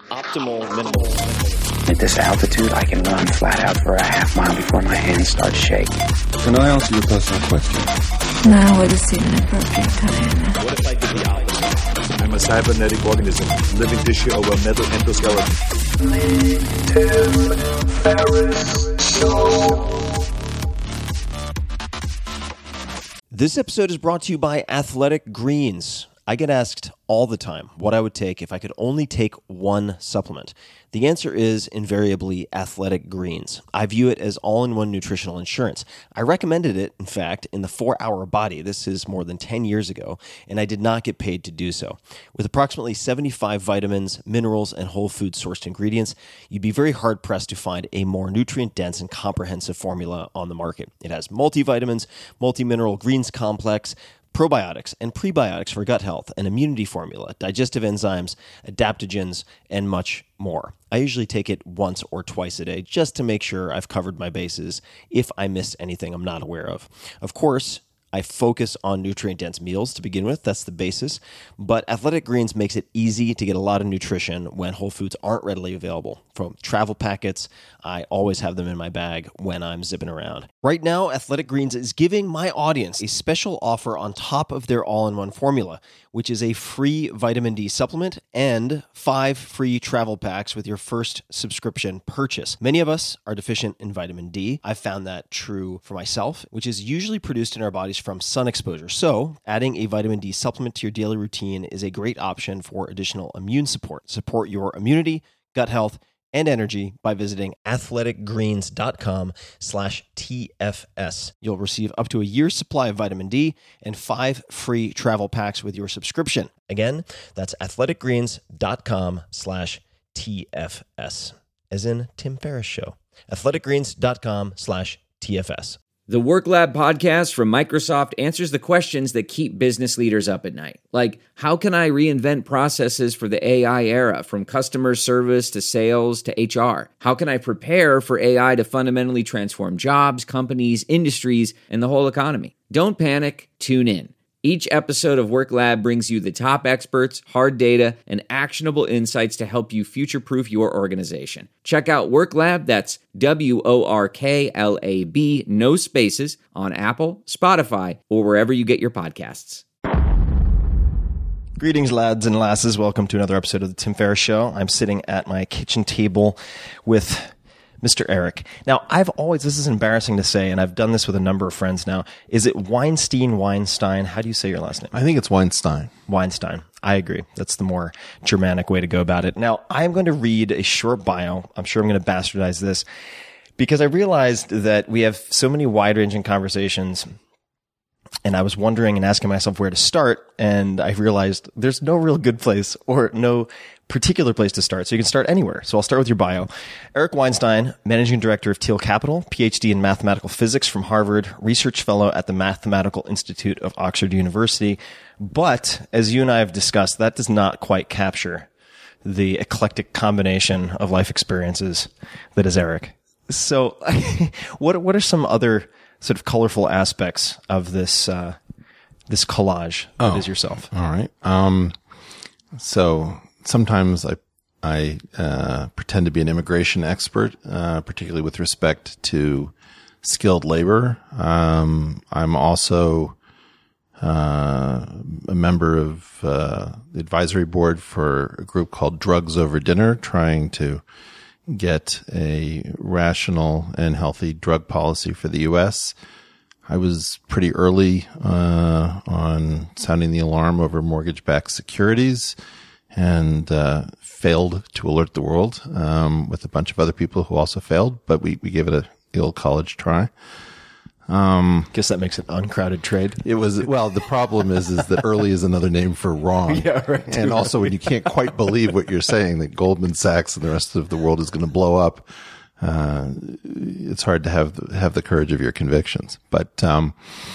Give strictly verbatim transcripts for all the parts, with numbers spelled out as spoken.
Optimal minimal. At this altitude, I can run flat out for a half mile before my hands start shaking. Can I ask you a personal question? Now would seem an appropriate time. What if I did the opposite? I'm a cybernetic organism, living tissue over metal endoskeleton. This episode is brought to you by Athletic Greens. I get asked all the time what I would take if I could only take one supplement. The answer is invariably Athletic Greens. I view it as all-in-one nutritional insurance. I recommended it, in fact, in the four hour Body. This is more than ten years ago, and I did not get paid to do so. With approximately seventy-five vitamins, minerals, and whole food sourced ingredients, you'd be very hard-pressed to find a more nutrient-dense and comprehensive formula on the market. It has multivitamins, multi-mineral greens complex, probiotics and prebiotics for gut health, an immunity formula, digestive enzymes, adaptogens, and much more. I usually take it once or twice a day just to make sure I've covered my bases if I miss anything I'm not aware of. Of course, I focus on nutrient-dense meals to begin with. That's the basis. But Athletic Greens makes it easy to get a lot of nutrition when whole foods aren't readily available. From travel packets, I always have them in my bag when I'm zipping around. Right now, Athletic Greens is giving my audience a special offer on top of their all-in-one formula, which is a free vitamin D supplement and five free travel packs with your first subscription purchase. Many of us are deficient in vitamin D. I've found that true for myself, which is usually produced in our bodies from sun exposure. So adding a vitamin D supplement to your daily routine is a great option for additional immune support. Support your immunity, gut health, and energy by visiting athleticgreens.com slash TFS. You'll receive up to a year's supply of vitamin D and five free travel packs with your subscription. Again, that's athleticgreens.com slash TFS, as in Tim Ferriss Show. athleticgreens.com slash TFS. The Work Lab podcast from Microsoft answers the questions that keep business leaders up at night. Like, how can I reinvent processes for the A I era, from customer service to sales to H R? How can I prepare for A I to fundamentally transform jobs, companies, industries, and the whole economy? Don't panic, tune in. Each episode of Work Lab brings you the top experts, hard data, and actionable insights to help you future-proof your organization. Check out Work Lab, that's W O R K L A B, no spaces, on Apple, Spotify, or wherever you get your podcasts. Greetings, lads and lasses. Welcome to another episode of the Tim Ferriss Show. I'm sitting at my kitchen table with Mister Eric. Now, I've always, this is embarrassing to say, and I've done this with a number of friends now. Is it Weinstein, Weinstein? How do you say your last name? I think it's Weinstein. Weinstein. I agree. That's the more Germanic way to go about it. Now, I'm going to read a short bio. I'm sure I'm going to bastardize this because I realized that we have so many wide-ranging conversations, and I was wondering and asking myself where to start, and I realized there's no real good place or no particular place to start, so you can start anywhere. So I'll start with your bio. Eric Weinstein, Managing Director of Thiel Capital, P H D in Mathematical Physics from Harvard, Research Fellow at the Mathematical Institute of Oxford University. But, as you and I have discussed, that does not quite capture the eclectic combination of life experiences that is Eric. So what, what are some other sort of colorful aspects of this uh, this collage that oh, is yourself? All right. Um, so... Sometimes I I uh, pretend to be an immigration expert, uh, particularly with respect to skilled labor. Um, I'm also uh, a member of uh, the advisory board for a group called Drugs Over Dinner, trying to get a rational and healthy drug policy for the U S. I was pretty early uh, on sounding the alarm over mortgage-backed securities, and uh, failed to alert the world um, with a bunch of other people who also failed, but we, we gave it a the old college try. Um, Guess that makes it uncrowded trade. It was, well, the problem is is that early is another name for wrong. Yeah, right. And also when you can't quite believe what you're saying, that Goldman Sachs and the rest of the world is going to blow up, uh, it's hard to have the, have the courage of your convictions. But um,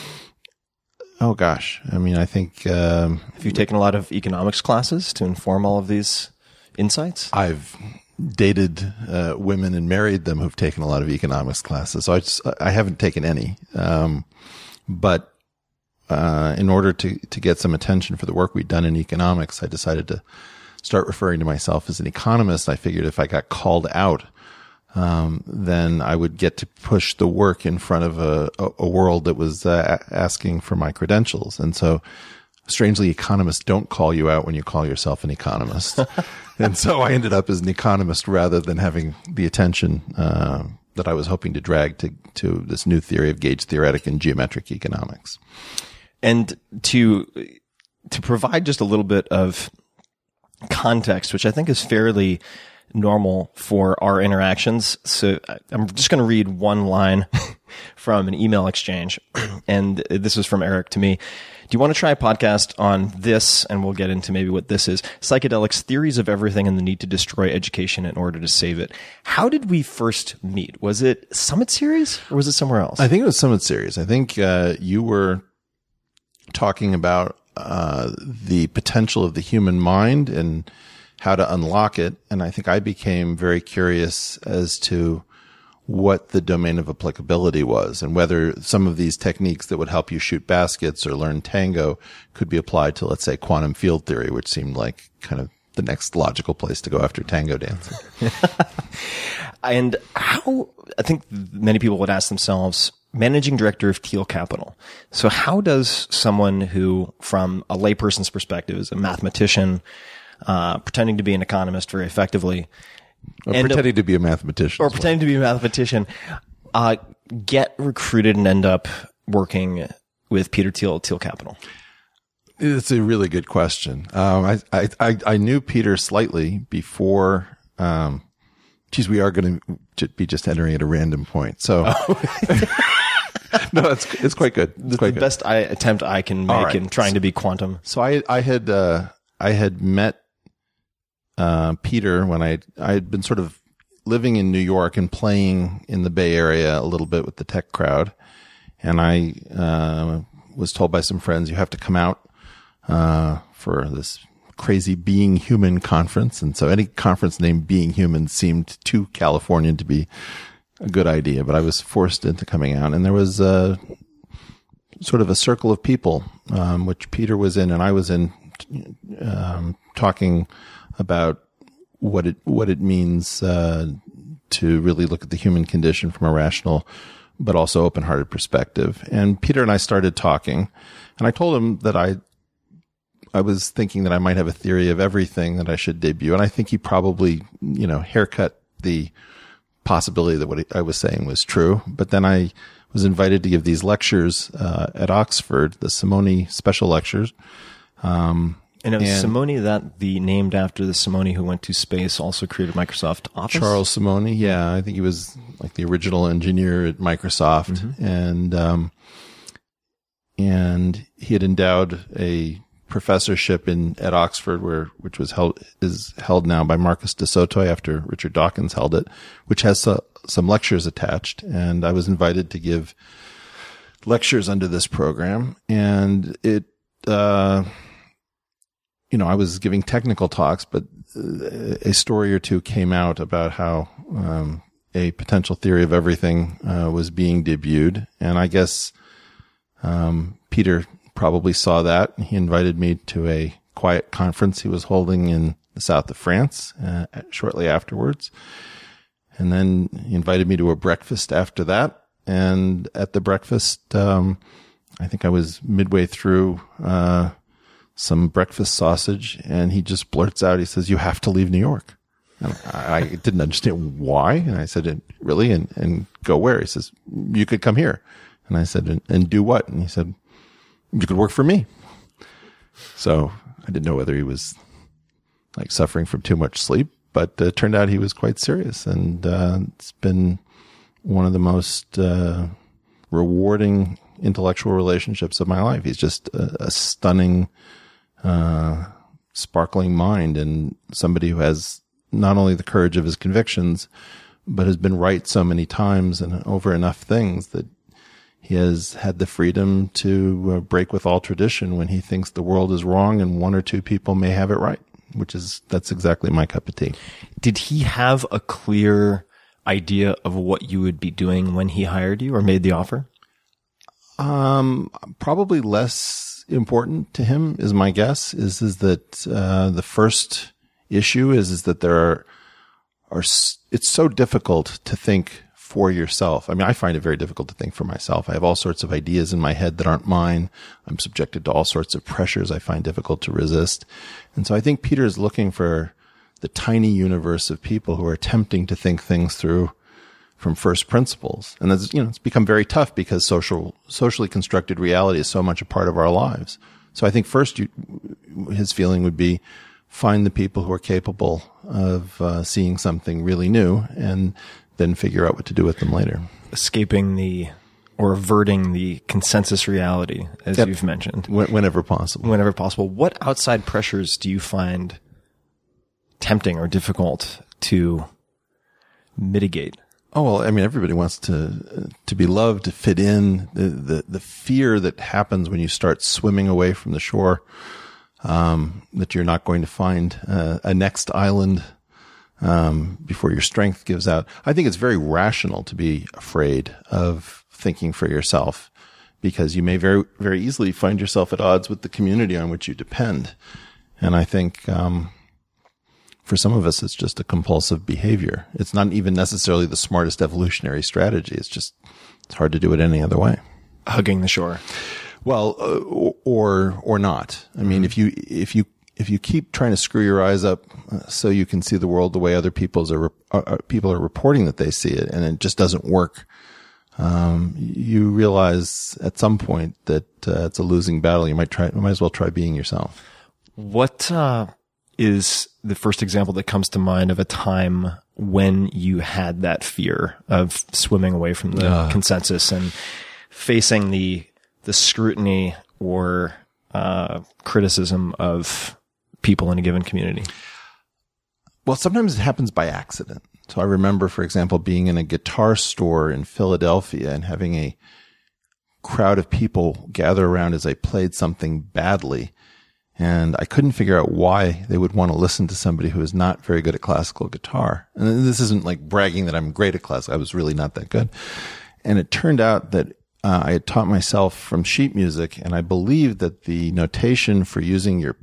oh gosh, I mean, I think um, have you taken a lot of economics classes to inform all of these insights? I've dated uh, women and married them who've taken a lot of economics classes. So I just, I haven't taken any. Um, but uh, in order to to get some attention for the work we'd done in economics, I decided to start referring to myself as an economist. I figured if I got called out, um, then I would get to push the work in front of a, a, a world that was uh, asking for my credentials. And so, strangely, economists don't call you out when you call yourself an economist. And so I ended up as an economist rather than having the attention uh, that I was hoping to drag to, to this new theory of gauge theoretic and geometric economics. And to to provide just a little bit of context, which I think is fairly normal for our interactions. So I'm just going to read one line from an email exchange. And this is from Eric to me. Do you want to try a podcast on this? And we'll get into maybe what this is. Psychedelics, Theories of Everything, and the Need to Destroy Education in Order to Save It. How did we first meet? Was it Summit Series or was it somewhere else? I think it was Summit Series. I think uh, you were talking about uh, the potential of the human mind and how to unlock it. And I think I became very curious as to what the domain of applicability was and whether some of these techniques that would help you shoot baskets or learn tango could be applied to, let's say, quantum field theory, which seemed like kind of the next logical place to go after tango dancing. And how, I think many people would ask themselves, managing director of Thiel Capital. So how does someone who, from a layperson's perspective, is a mathematician, uh, pretending to be an economist very effectively, Or pretending up, to be a mathematician. Or pretending well. to be a mathematician, uh, get recruited and end up working with Peter Thiel at Thiel Capital? It's a really good question. Um, I, I, I, I knew Peter slightly before, um, geez, we are going to be just entering at a random point. So, oh. No, it's, it's quite good. It's the quite the good. best I, attempt I can make right. in trying to be quantum. So I, I had, uh, I had met, uh, Peter when I, I had been sort of living in New York and playing in the Bay Area a little bit with the tech crowd. And I, uh, was told by some friends, you have to come out, uh, for this crazy Being Human conference. And so any conference named Being Human seemed too Californian to be a good idea, but I was forced into coming out. And there was, uh, sort of a circle of people, um, which Peter was in and I was in, um, talking about what it, what it means, uh, to really look at the human condition from a rational, but also open-hearted perspective. And Peter and I started talking and I told him that I, I was thinking that I might have a theory of everything that I should debut. And I think he probably, you know, haircut the possibility that what I was saying was true. But then I was invited to give these lectures, uh, at Oxford, the Simony special lectures. Um, And it was and Simony, that the named after the Simony who went to space, also created Microsoft Office? Charles Simony, yeah. I think he was like the original engineer at Microsoft. Mm-hmm. And, um, and he had endowed a professorship in, at Oxford where, which was held, is held now by Marcus de Soto after Richard Dawkins held it, which has uh, some lectures attached. And I was invited to give lectures under this program. And it, uh, you know, I was giving technical talks, but a story or two came out about how, um, a potential theory of everything, uh, was being debuted. And I guess, um, Peter probably saw that. He invited me to a quiet conference he was holding in the south of France, uh, shortly afterwards. And then he invited me to a breakfast after that. And at the breakfast, um, I think I was midway through, uh, some breakfast sausage, and he just blurts out, he says, "You have to leave New York." And I, I didn't understand why. And I said, "Really? And, and go where?" He says, "You could come here." And I said, and, and do what? And he said, "You could work for me." So I didn't know whether he was like suffering from too much sleep, but uh, it turned out he was quite serious. And, uh, it's been one of the most, uh, rewarding intellectual relationships of my life. He's just a, a stunning, uh, sparkling mind and somebody who has not only the courage of his convictions, but has been right so many times and over enough things that he has had the freedom to uh, break with all tradition when he thinks the world is wrong and one or two people may have it right, which is, that's exactly my cup of tea. Did he have a clear idea of what you would be doing when he hired you or made the offer? Um, probably less important to him is my guess is, is that, uh, the first issue is, is that there are, are, it's so difficult to think for yourself. I mean, I find it very difficult to think for myself. I have all sorts of ideas in my head that aren't mine. I'm subjected to all sorts of pressures I find difficult to resist. And so I think Peter is looking for the tiny universe of people who are attempting to think things through from first principles. And that's, you know, it's become very tough because social, socially constructed reality is so much a part of our lives. So I think first you, his feeling would be find the people who are capable of uh, seeing something really new and then figure out what to do with them later. Escaping the, or averting the consensus reality, as Yep. you've mentioned. Whenever possible. Whenever possible. What outside pressures do you find tempting or difficult to mitigate? Oh, well, I mean, everybody wants to, to be loved, to fit in. The, the, the fear that happens when you start swimming away from the shore, um, that you're not going to find uh, a next island, um, before your strength gives out. I think it's very rational to be afraid of thinking for yourself because you may very, very easily find yourself at odds with the community on which you depend. And I think, um, for some of us, it's just a compulsive behavior. It's not even necessarily the smartest evolutionary strategy. It's just, it's hard to do it any other way. Hugging the shore. Well, uh, or, or not. I mean, if you, if you, if you keep trying to screw your eyes up uh, so you can see the world the way other people's are, uh, people are reporting that they see it, and it just doesn't work, um, you realize at some point that uh, it's a losing battle. You might try, you might as well try being yourself. What, uh, is the first example that comes to mind of a time when you had that fear of swimming away from the uh. consensus and facing the, the scrutiny or, uh, criticism of people in a given community? Well, sometimes it happens by accident. So I remember, for example, being in a guitar store in Philadelphia and having a crowd of people gather around as I played something badly. And I couldn't figure out why they would want to listen to somebody who is not very good at classical guitar. And this isn't like bragging that I'm great at classical. I was really not that good. And it turned out that uh, I had taught myself from sheet music, and I believed that the notation for using your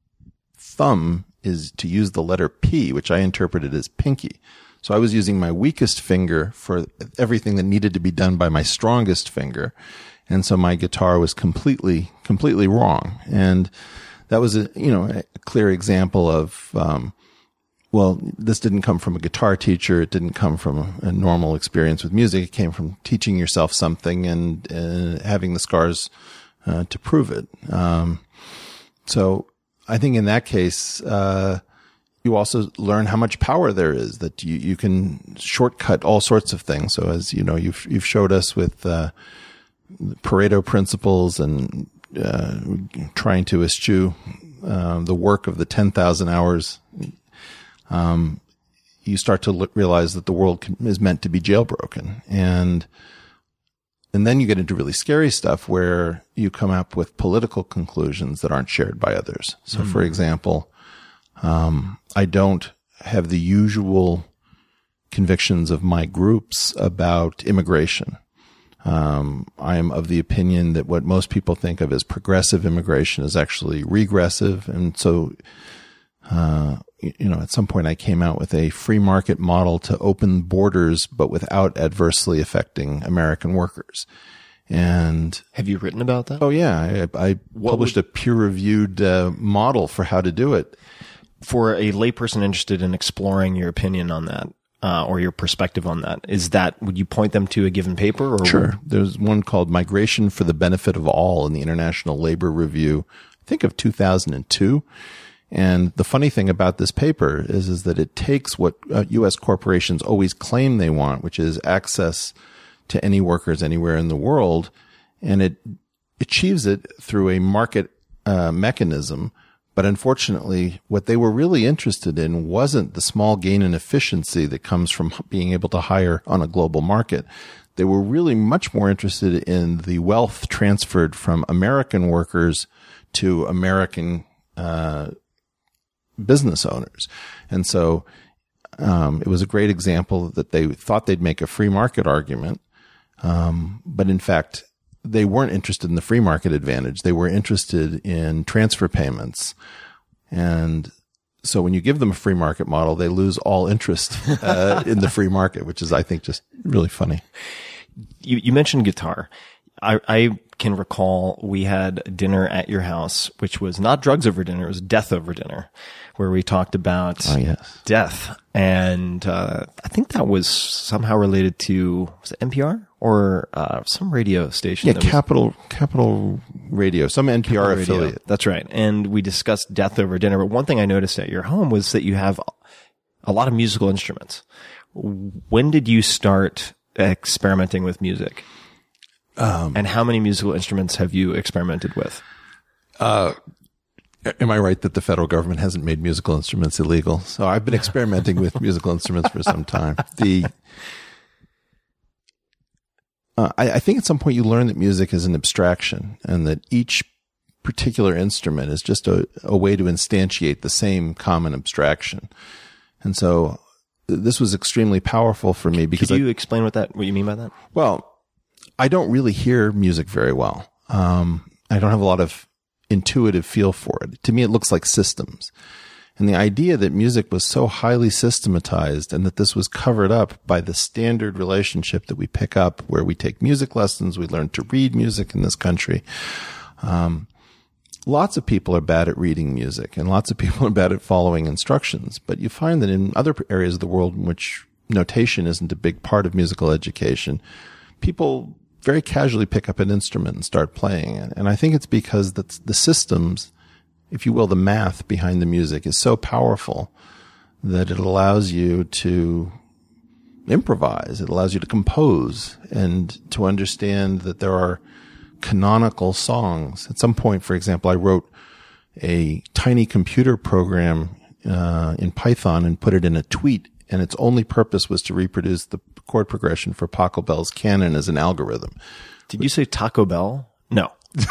thumb is to use the letter P, which I interpreted as pinky. So I was using my weakest finger for everything that needed to be done by my strongest finger. And so my guitar was completely, completely wrong. And that was a, you know, a clear example of, um, well, this didn't come from a guitar teacher. It didn't come from a, a normal experience with music. It came from teaching yourself something and uh, having the scars uh, to prove it. Um, so I think in that case, uh, you also learn how much power there is, that you, you can shortcut all sorts of things. So as you know, you've, you've showed us with, uh, Pareto principles and, uh, trying to eschew, um, the work of the ten thousand hours. Um, you start to l- realize that the world can, is meant to be jailbroken. And, and then you get into really scary stuff where you come up with political conclusions that aren't shared by others. So mm-hmm. for example, um, I don't have the usual convictions of my groups about immigration. Um, I am of the opinion that what most people think of as progressive immigration is actually regressive. And so, uh, you know, at some point I came out with a free market model to open borders, but without adversely affecting American workers. And have you written about that? Oh yeah. I, I published would, a peer reviewed, uh, model for how to do it. For a layperson interested in exploring your opinion on that, uh, or your perspective on that, is that, would you point them to a given paper? Or sure. Would... There's one called Migration for the Benefit of All in the International Labor Review, I think of two thousand two. And the funny thing about this paper is, is that it takes what uh, U S corporations always claim they want, which is access to any workers anywhere in the world, and it achieves it through a market uh, mechanism. But unfortunately, what they were really interested in wasn't the small gain in efficiency that comes from being able to hire on a global market. They were really much more interested in the wealth transferred from American workers to American uh business owners. And so um it was a great example that they thought they'd make a free market argument, um but in fact they weren't interested in the free market advantage. They were interested in transfer payments. And so when you give them a free market model, they lose all interest uh, in the free market, which is, I think, just really funny. You, you mentioned guitar. I, I can recall we had dinner at your house, which was not drugs over dinner, it was death over dinner, where we talked about Oh, yes. death. And uh, I think that was somehow related to, was it N P R? Or uh, some radio station? Yeah, that was- Capital Capital Radio, some N P R Radio. affiliate. That's right. And we discussed death over dinner. But one thing I noticed at your home was that you have a lot of musical instruments. When did you start experimenting with music? Um, and how many musical instruments have you experimented with? Uh, am I right that the federal government hasn't made musical instruments illegal? So I've been experimenting with musical instruments for some time. The uh, I, I think at some point you learn that music is an abstraction and that each particular instrument is just a, a way to instantiate the same common abstraction. And so this was extremely powerful for me because Could you I, explain what that, what you mean by that? well, I don't really hear music very well. Um, I don't have a lot of intuitive feel for it. To me, it looks like systems. And the idea that music was so highly systematized and that this was covered up by the standard relationship that we pick up where we take music lessons, we learn to read music in this country. Um, lots of people are bad at reading music and lots of people are bad at following instructions. But you find that in other areas of the world in which notation isn't a big part of musical education, people very casually pick up an instrument and start playing it. And I think it's because that's the systems, if you will, the math behind the music is so powerful that it allows you to improvise. It allows you to compose and to understand that there are canonical songs. At some point, for example, I wrote a tiny computer program uh, in Python and put it in a tweet, and its only purpose was to reproduce the chord progression for Pachelbel's canon as an algorithm. Did you say Taco Bell? No.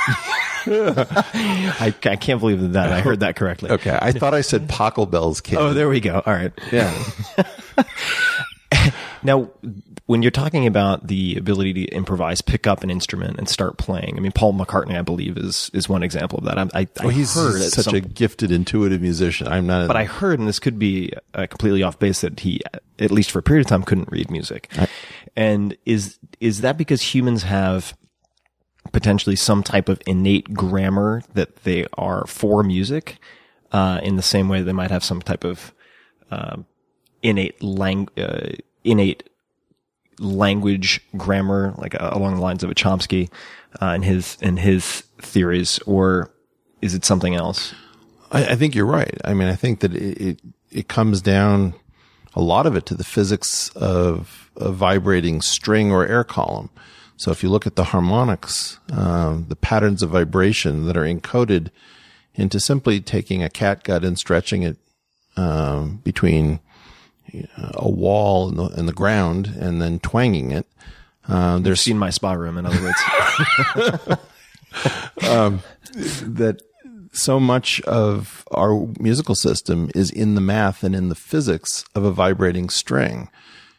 I, I can't believe that I heard that correctly. Okay, I thought I said Pachelbel's canon. Oh, there we go. All right. Yeah. Now, when you're talking about the ability to improvise, pick up an instrument and start playing, I mean, Paul McCartney, I believe, is is one example of that. I, I, I Well, he's heard at such some, a gifted, intuitive musician. I'm not. A, but I heard, and this could be uh, completely off base, that he, at least for a period of time, couldn't read music. I, and is is that because humans have potentially some type of innate grammar that they are for music, uh, in the same way they might have some type of uh, innate lang- uh, innate language grammar, like uh, along the lines of a Chomsky, uh, in his in his theories, or is it something else? I, I think you're right. I mean, I think that it, it it comes down a lot of it to the physics of a vibrating string or air column. So if you look at the harmonics, um, the patterns of vibration that are encoded into simply taking a catgut and stretching it um, between a wall and the, and the ground and then twanging it. Uh, There's seen my spa room, in other words. um, that so much of our musical system is in the math and in the physics of a vibrating string.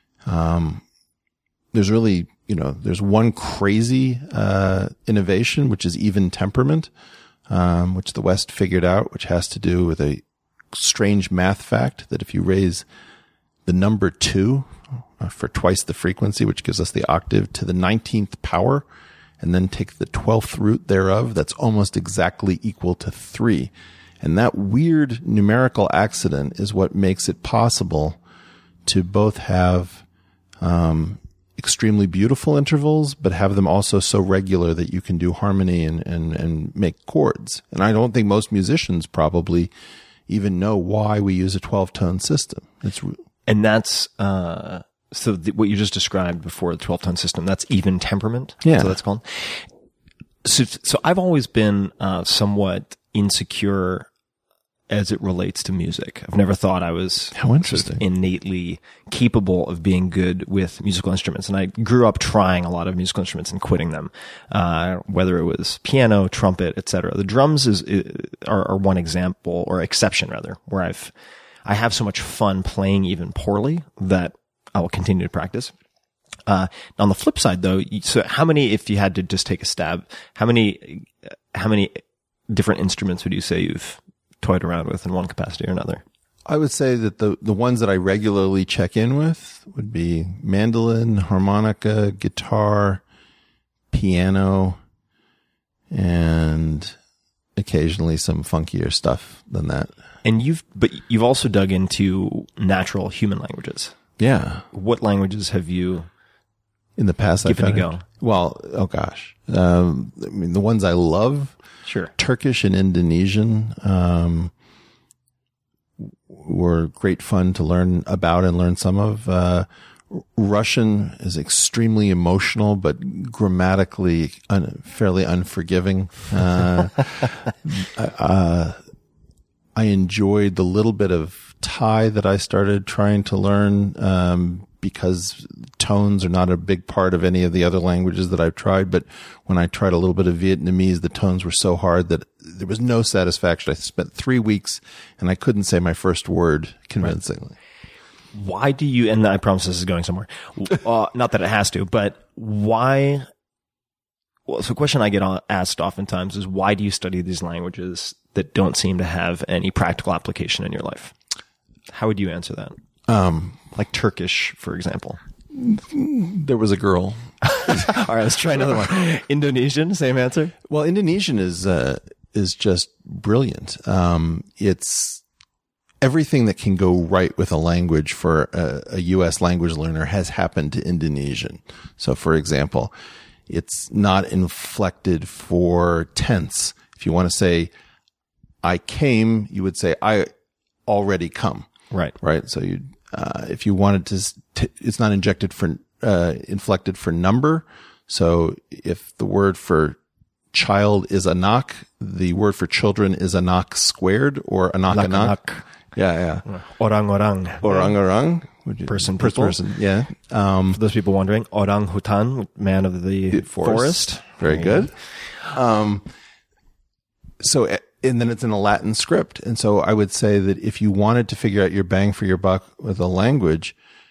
Um, there's really, you know, there's one crazy uh, innovation, which is even temperament, um, which the West figured out, which has to do with a strange math fact that if you raise the number two uh, for twice the frequency, which gives us the octave, to the nineteenth power, and then take the twelfth root thereof, that's almost exactly equal to three. And that weird numerical accident is what makes it possible to both have um, extremely beautiful intervals, but have them also so regular that you can do harmony and, and, and make chords. And I don't think most musicians probably even know why we use a twelve-tone system. It's And that's, uh, so the, what you just described before, the twelve-tone system, that's even temperament. Yeah. So that's called. So, so I've always been, uh, somewhat insecure as it relates to music. I've never thought I was How interesting. sort of innately capable of being good with musical instruments. And I grew up trying a lot of musical instruments and quitting them, uh, whether it was piano, trumpet, et cetera. The drums is, is are, are one example, or exception rather, where I've, I have so much fun playing even poorly that I will continue to practice. Uh, on the flip side though, so how many, if you had to just take a stab, how many, how many different instruments would you say you've toyed around with in one capacity or another? I would say that the, the ones that I regularly check in with would be mandolin, harmonica, guitar, piano, and occasionally some funkier stuff than that. And you've, but you've also dug into natural human languages. Yeah. What languages have you in the past given I a go? Well, oh gosh. Um, I mean, the ones I love, sure. Turkish and Indonesian, um, were great fun to learn about and learn some of. Uh, Russian is extremely emotional, but grammatically un- fairly unforgiving. Uh, uh, I enjoyed the little bit of Thai that I started trying to learn, um, because tones are not a big part of any of the other languages that I've tried. But when I tried a little bit of Vietnamese, the tones were so hard that there was no satisfaction. I spent three weeks and I couldn't say my first word convincingly. Right. Why do you, and I promise this is going somewhere, uh, not that it has to, but why, well, so a question I get asked oftentimes is, why do you study these languages that don't seem to have any practical application in your life? How would you answer that? Um, like Turkish, for example. There was a girl. All right, let's try another one. Indonesian, same answer? Well, Indonesian is, uh, is just brilliant. Um, it's everything that can go right with a language for a, a U S language learner has happened to Indonesian. So, for example, it's not inflected for tense. If you want to say, I came, you would say, I already come. Right. Right. So you, uh, if you wanted to, t- it's not injected for, uh, inflected for number. So if the word for child is anak, the word for children is anak squared or anak anak. Yeah. Yeah. Orang orang. Orang orang. Person, person, people. person. Yeah. Um, for those people wondering, orang hutan, man of the, the forest. forest. Very good. Um, so, and then it's in a Latin script. And so I would say that if you wanted to figure out your bang for your buck with a language,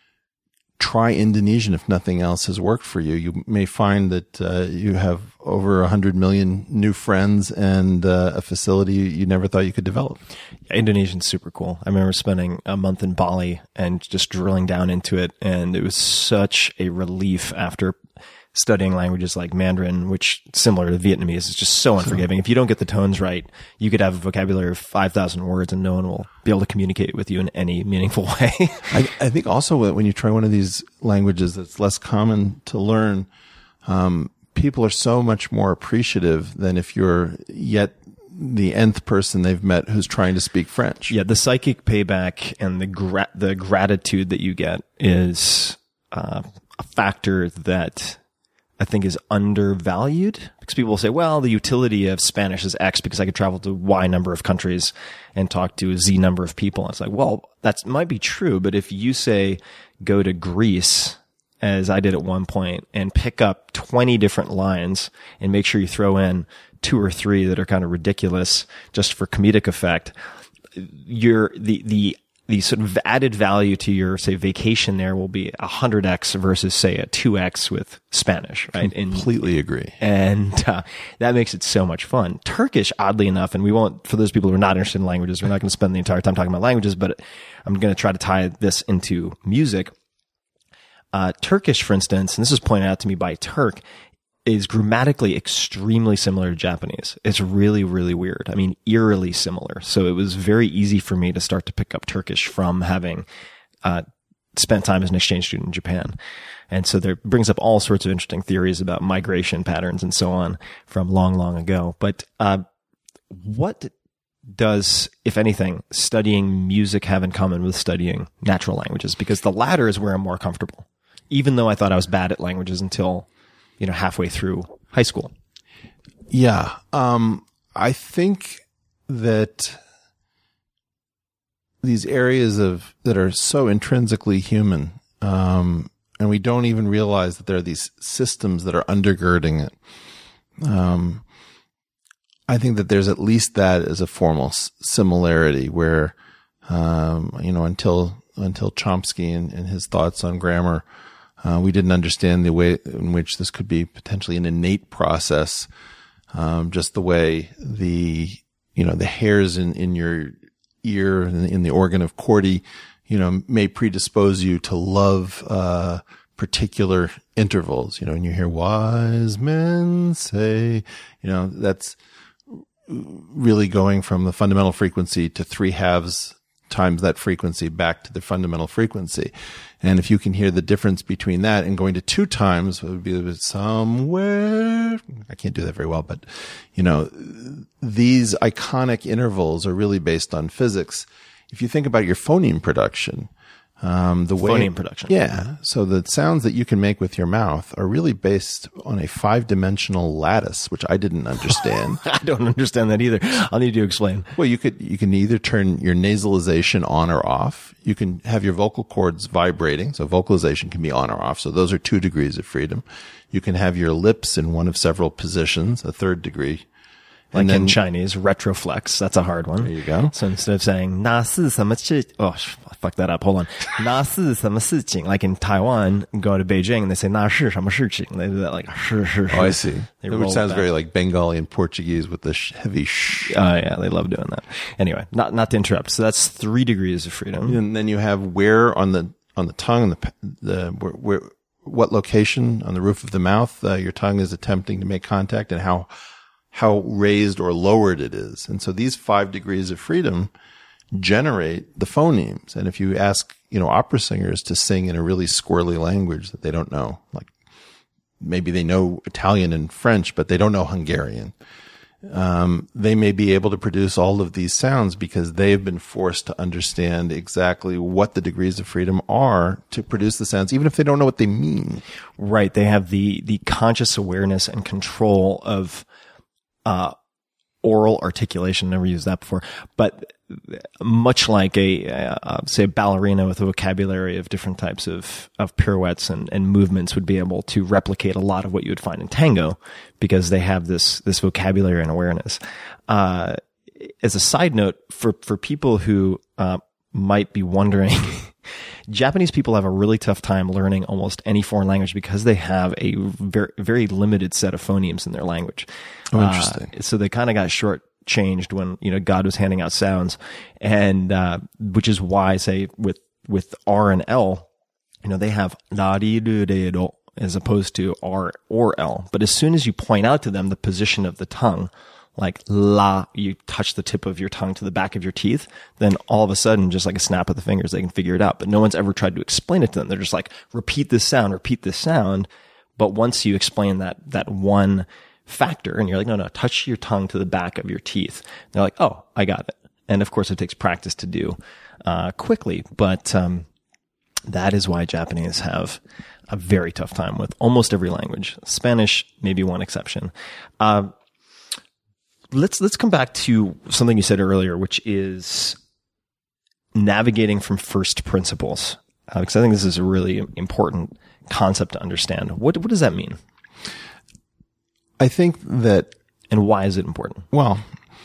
try Indonesian if nothing else has worked for you. You may find that uh, you have over a hundred million new friends and uh, a facility you never thought you could develop. Yeah, Indonesian's super cool. I remember spending a month in Bali and just drilling down into it, and it was such a relief after studying languages like Mandarin, which, similar to Vietnamese, is just so unforgiving. If you don't get the tones right, you could have a vocabulary of five thousand words and no one will be able to communicate with you in any meaningful way. I, I think also when you try one of these languages that's less common to learn, um, people are so much more appreciative than if you're yet the nth person they've met who's trying to speak French. Yeah, the psychic payback and the gra- the gratitude that you get is uh, a factor that I think is undervalued, because people will say, well, the utility of Spanish is X because I could travel to Y number of countries and talk to a Z number of people. And it's like, well, that might be true. But if you say go to Greece, as I did at one point, and pick up twenty different lines and make sure you throw in two or three that are kind of ridiculous just for comedic effect, you're the, the, the sort of added value to your, say, vacation there will be a one hundred X versus, say, a two X with Spanish, right? Completely and, agree. And uh, that makes it so much fun. Turkish, oddly enough, and we won't, for those people who are not interested in languages, we're not going to spend the entire time talking about languages, but I'm going to try to tie this into music. Uh, Turkish, for instance, and this was pointed out to me by Turk, is grammatically extremely similar to Japanese. It's really, really weird. I mean, eerily similar. So it was very easy for me to start to pick up Turkish from having uh, spent time as an exchange student in Japan. And so there brings up all sorts of interesting theories about migration patterns and so on from long, long ago. But uh, what does, if anything, studying music have in common with studying natural languages? Because the latter is where I'm more comfortable, even though I thought I was bad at languages until, you know, halfway through high school. Yeah. Um, I think that these areas of, that are so intrinsically human, um, and we don't even realize that there are these systems that are undergirding it. Um, I think that there's at least that as a formal s- similarity where, um, you know, until, until Chomsky and, and his thoughts on grammar, Uh, we didn't understand the way in which this could be potentially an innate process, um, just the way the, you know, the hairs in, in your ear in, in the organ of Corti, you know, may predispose you to love, uh, particular intervals, you know, and you hear wise men say, you know, that's really going from the fundamental frequency to three halves times that frequency back to the fundamental frequency. And if you can hear the difference between that and going to two times, it would be somewhere. I can't do that very well, but you know, these iconic intervals are really based on physics. If you think about your phoneme production, Um, the way, phoneme production. Yeah. So the sounds that you can make with your mouth are really based on a five dimensional lattice, which I didn't understand. I don't understand that either. I'll need you to explain. Well, you could, you can either turn your nasalization on or off. You can have your vocal cords vibrating. So vocalization can be on or off. So those are two degrees of freedom. You can have your lips in one of several positions, a third degree. Like And then, in Chinese, retroflex. That's a hard one. There you go. So instead of saying, 那是什么事, oh, I fucked that up. Hold on. 那是什么事情? Like in Taiwan, you go to Beijing and they say, 那是什么事情? They do that like, 是是是. oh, I see. They Which roll sounds back. very like Bengali and Portuguese with the sh- heavy sh. Oh yeah, they love doing that. Anyway, not, not to interrupt. So that's three degrees of freedom. And then you have where on the, on the tongue, the, the, where, where what location on the roof of the mouth, uh, your tongue is attempting to make contact and how, how raised or lowered it is. And so these five degrees of freedom generate the phonemes. And if you ask, you know, opera singers to sing in a really squirrely language that they don't know, like maybe they know Italian and French, but they don't know Hungarian. Um, they may be able to produce all of these sounds because they've been forced to understand exactly what the degrees of freedom are to produce the sounds, even if they don't know what they mean. Right. They have the, the conscious awareness and control of, uh, oral articulation. Never used that before, but much like a, uh, say a ballerina with a vocabulary of different types of, of pirouettes and, and movements would be able to replicate a lot of what you would find in tango because they have this, this vocabulary and awareness. Uh, as a side note, for, for people who, uh, might be wondering, Japanese people have a really tough time learning almost any foreign language because they have a very, very limited set of phonemes in their language. Oh, interesting. Uh, so they kind of got shortchanged when, you know, God was handing out sounds. And, uh, which is why, say, with, with R and L, you know, they have nariruredo as opposed to R or L. But as soon as you point out to them the position of the tongue, like la, you touch the tip of your tongue to the back of your teeth, then all of a sudden, just like a snap of the fingers, they can figure it out. But no one's ever tried to explain it to them. They're just like, repeat this sound, repeat this sound. But once you explain that, that one factor and you're like, no, no, touch your tongue to the back of your teeth. They're like, oh, I got it. And of course it takes practice to do, uh, quickly. But, um, that is why Japanese have a very tough time with almost every language. Spanish, maybe one exception. Uh, Let's, let's come back to something you said earlier, which is navigating from first principles. Uh, because I think this is a really important concept to understand. What, what does that mean? I think that, and why is it important? well,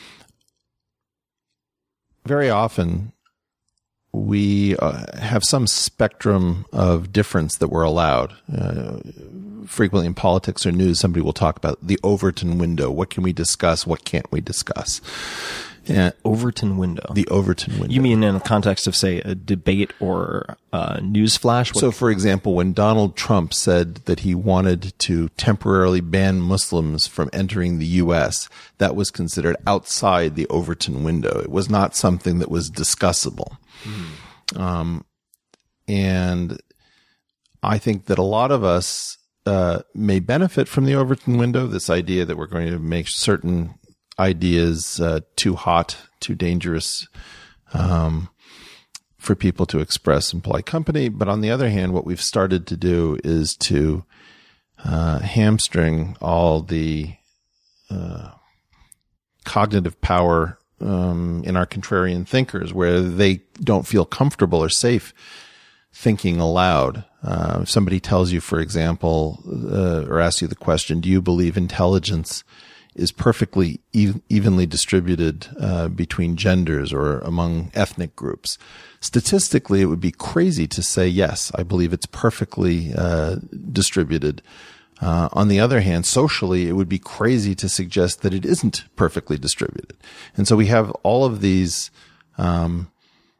very often we uh, have some spectrum of difference that we're allowed. Uh, frequently in politics or news, somebody will talk about the Overton window. What can we discuss? What can't we discuss? And Overton window. the Overton window. You mean in the context of, say, a debate or a news flash? What- So, for example, when Donald Trump said that he wanted to temporarily ban Muslims from entering the U S, that was considered outside the Overton window. It was not something that was discussable. Mm. Um, and I think that a lot of us uh, may benefit from the Overton window, this idea that we're going to make certain ideas uh, too hot, too dangerous, um, for people to express in polite company. But on the other hand, what we've started to do is to uh, hamstring all the uh, cognitive power um, in our contrarian thinkers, where they don't feel comfortable or safe thinking aloud. Uh, if somebody tells you, for example, uh, or asks you the question, do you believe intelligence is perfectly e- evenly distributed uh, between genders or among ethnic groups? Statistically, it would be crazy to say, yes, I believe it's perfectly uh, distributed. Uh, on the other hand, socially, it would be crazy to suggest that it isn't perfectly distributed. And so we have all of these um,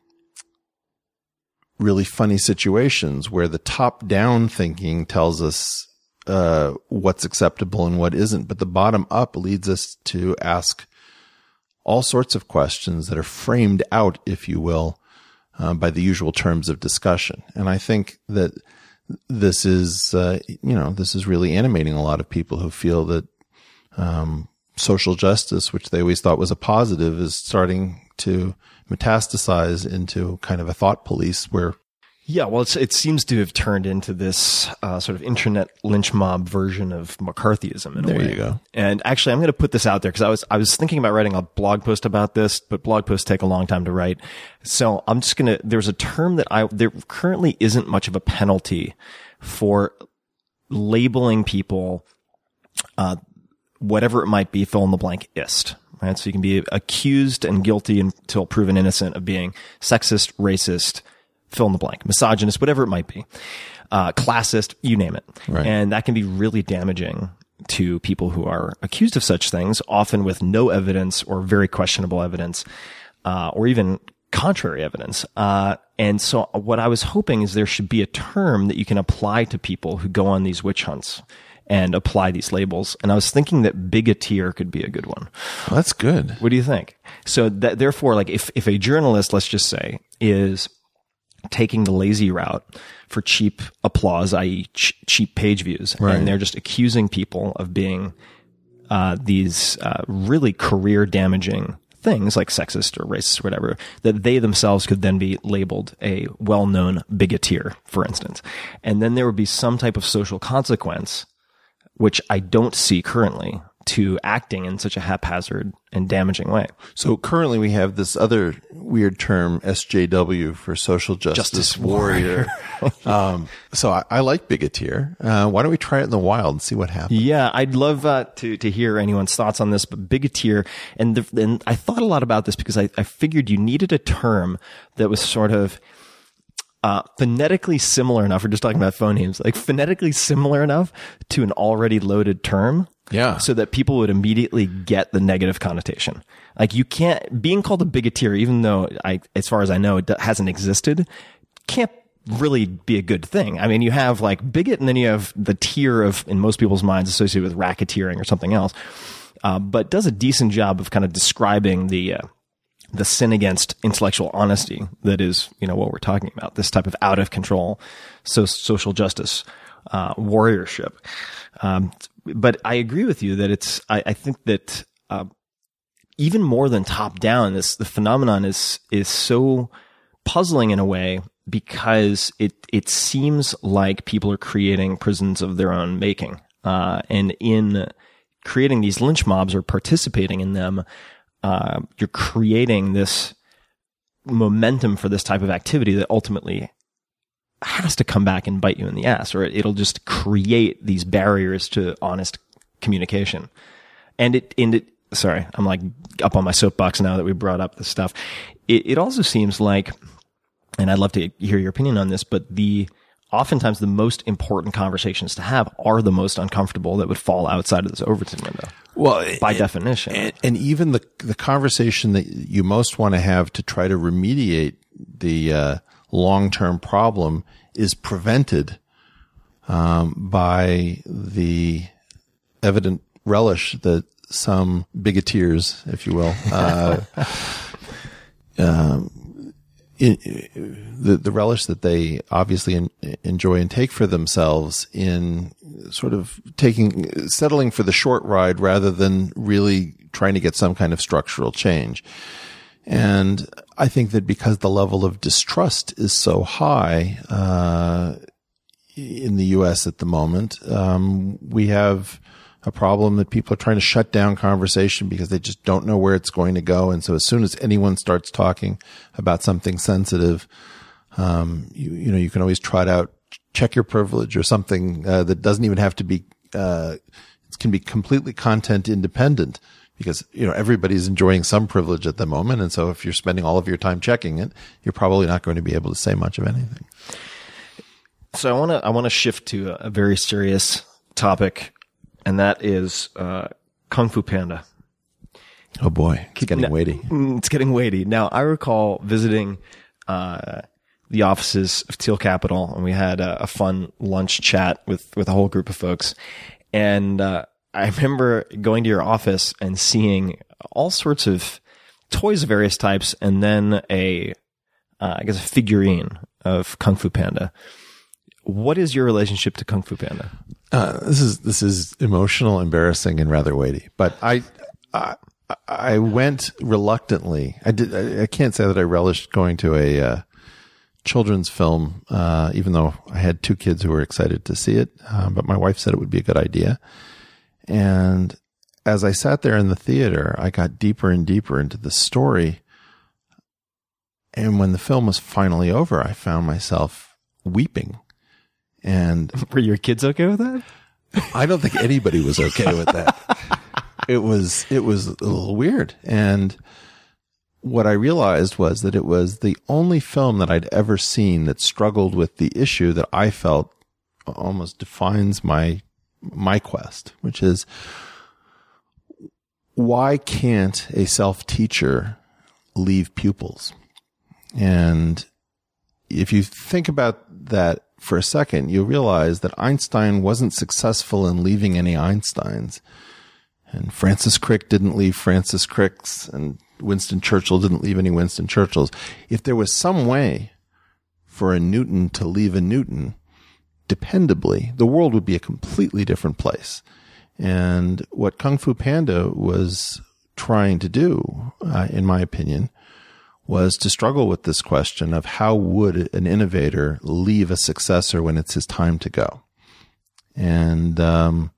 really funny situations where the top-down thinking tells us uh, what's acceptable and what isn't, but the bottom-up leads us to ask all sorts of questions that are framed out, if you will, uh, by the usual terms of discussion. And I think that this is, uh, you know, this is really animating a lot of people who feel that um, social justice, which they always thought was a positive, is starting to metastasize into kind of a thought police where Yeah, well, it's, it seems to have turned into this uh, sort of internet lynch mob version of McCarthyism in a way. There you go. And actually, I'm going to put this out there because I was I was thinking about writing a blog post about this, but blog posts take a long time to write. So I'm just going to. There's a term that I there currently isn't much of a penalty for labeling people, uh, whatever it might be, fill in the blank ist. Right, so you can be accused and guilty until proven innocent of being sexist, racist, fill in the blank, misogynist, whatever it might be, uh, classist, you name it. Right. And that can be really damaging to people who are accused of such things, often with no evidence or very questionable evidence, uh, or even contrary evidence. Uh, and so what I was hoping is there should be a term that you can apply to people who go on these witch hunts and apply these labels. And I was thinking that bigoteer could be a good one. Well, that's good. What do you think? So that, therefore, like if, if a journalist, let's just say, is taking the lazy route for cheap applause, that is ch- cheap page views, right. and they're just accusing people of being uh, these uh, really career damaging things like sexist or racist or whatever, that they themselves could then be labeled a well-known bigoteer, for instance. And then there would be some type of social consequence, which I don't see currently, to acting in such a haphazard and damaging way. So currently we have this other weird term, S J W, for social justice, Justice warrior. um, so I, I like bigoteer. Uh, why don't we try it in the wild and see what happens? Yeah, I'd love uh, to to hear anyone's thoughts on this. But bigoteer, and the, and I thought a lot about this because I, I figured you needed a term that was sort of Uh, phonetically similar enough. We're just talking about phonemes, like phonetically similar enough to an already loaded term. Yeah. So that people would immediately get the negative connotation. Like you can't, being called a bigoteer, even though I, as far as I know, it hasn't existed, can't really be a good thing. I mean, you have like bigot and then you have the tier of, in most people's minds, associated with racketeering or something else. Uh, but does a decent job of kind of describing the, uh, the sin against intellectual honesty that is, you know, what we're talking about, this type of out of control, so social justice, uh, warriorship. Um, but I agree with you that it's, I, I think that, uh, even more than top down, this, the phenomenon is, is so puzzling in a way because it, it seems like people are creating prisons of their own making. Uh, and in creating these lynch mobs or participating in them, Uh, you're creating this momentum for this type of activity that ultimately has to come back and bite you in the ass, or it'll just create these barriers to honest communication. And it, and it, sorry, I'm like up on my soapbox now that we brought up this stuff. It, it also seems like, and I'd love to hear your opinion on this, but the, oftentimes the most important conversations to have are the most uncomfortable that would fall outside of this Overton window. Well, by and, definition. And, and even the, the conversation that you most want to have to try to remediate the, uh, long-term problem is prevented, um, by the evident relish that some bigoteers, if you will, uh, um, In, the, the relish that they obviously in, enjoy and take for themselves in sort of taking, settling for the short ride rather than really trying to get some kind of structural change. And I think that because the level of distrust is so high, uh, in the U S at the moment, um, we have a problem that people are trying to shut down conversation because they just don't know where it's going to go. And so as soon as anyone starts talking about something sensitive, um, you, you know, you can always trot out, check your privilege or something, uh, that doesn't even have to be, uh, it can be completely content independent because, you know, everybody's enjoying some privilege at the moment. And so if you're spending all of your time checking it, you're probably not going to be able to say much of anything. So I want to, I want to shift to a, a very serious topic. And that is uh, Kung Fu Panda. Oh boy, it's getting Now- weighty. Mm, It's getting weighty. Now, I recall visiting uh, the offices of Teal Capital, and we had a, a fun lunch chat with, with a whole group of folks. And uh, I remember going to your office and seeing all sorts of toys of various types, and then a, uh, I guess, a figurine of Kung Fu Panda. What is your relationship to Kung Fu Panda? Uh, this is this is emotional, embarrassing, and rather weighty. But I, I, I went reluctantly. I did. I, I can't say that I relished going to a uh, children's film, uh, even though I had two kids who were excited to see it. Uh, but my wife said it would be a good idea. And as I sat there in the theater, I got deeper and deeper into the story. And when the film was finally over, I found myself weeping. And Were your kids okay with that? I don't think anybody was okay with that. It was, it was a little weird. And what I realized was that it was the only film that I'd ever seen that struggled with the issue that I felt almost defines my, my quest, which is, why can't a self-teacher leave pupils? And if you think about that for a second, you'll realize that Einstein wasn't successful in leaving any Einsteins. And Francis Crick didn't leave Francis Cricks, and Winston Churchill didn't leave any Winston Churchills. If there was some way for a Newton to leave a Newton, dependably, the world would be a completely different place. And what Kung Fu Panda was trying to do, uh, in my opinion, was to struggle with this question of how would an innovator leave a successor when it's his time to go. And um,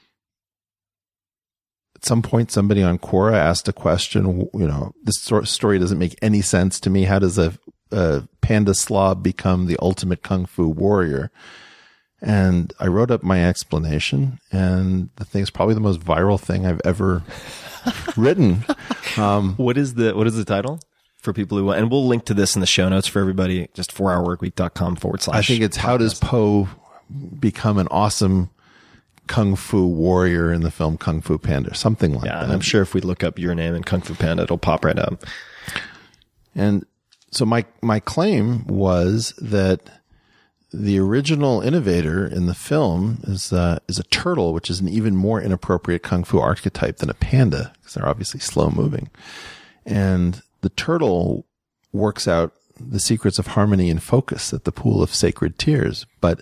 at some point, somebody on Quora asked a question, you know, this story doesn't make any sense to me. How does a, a panda slob become the ultimate Kung Fu warrior? And I wrote up my explanation, and the thing's probably the most viral thing I've ever written. Um, What is the what is the title for people who want? And we'll link to this in the show notes for everybody. Just four hour work week dot com forward slash. I think it's how does Po become an awesome Kung Fu warrior in the film Kung Fu Panda, something like Yeah, that. and I'm sure if we look up your name and Kung Fu Panda, it'll pop right up. And so my my claim was that the original innovator in the film is uh, is a turtle, which is an even more inappropriate Kung Fu archetype than a panda, because they're obviously slow moving. And the turtle works out the secrets of harmony and focus at the pool of sacred tears. But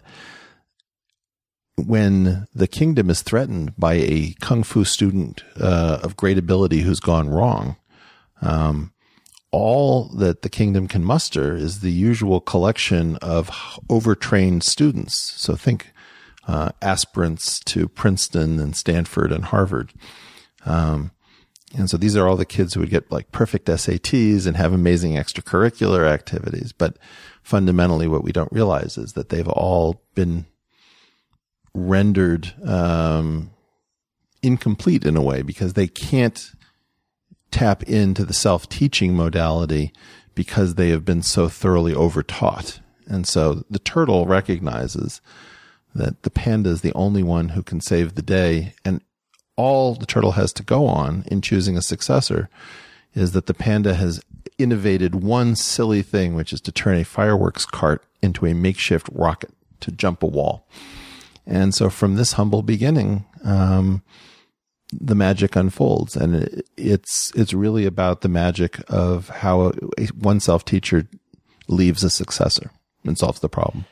when the kingdom is threatened by a Kung Fu student uh, of great ability who's gone wrong, um, all that the kingdom can muster is the usual collection of overtrained students. So think uh, aspirants to Princeton and Stanford and Harvard. Um, and so these are all the kids who would get like perfect S A Ts and have amazing extracurricular activities. But fundamentally, what we don't realize is that they've all been rendered um, incomplete in a way because they can't tap into the self-teaching modality because they have been so thoroughly overtaught. And so the turtle recognizes that the panda is the only one who can save the day. And all the turtle has to go on in choosing a successor is that the panda has innovated one silly thing, which is to turn a fireworks cart into a makeshift rocket to jump a wall. And so from this humble beginning, um, the magic unfolds, and it, it's it's really about the magic of how a, a one self-teacher leaves a successor and solves the problem.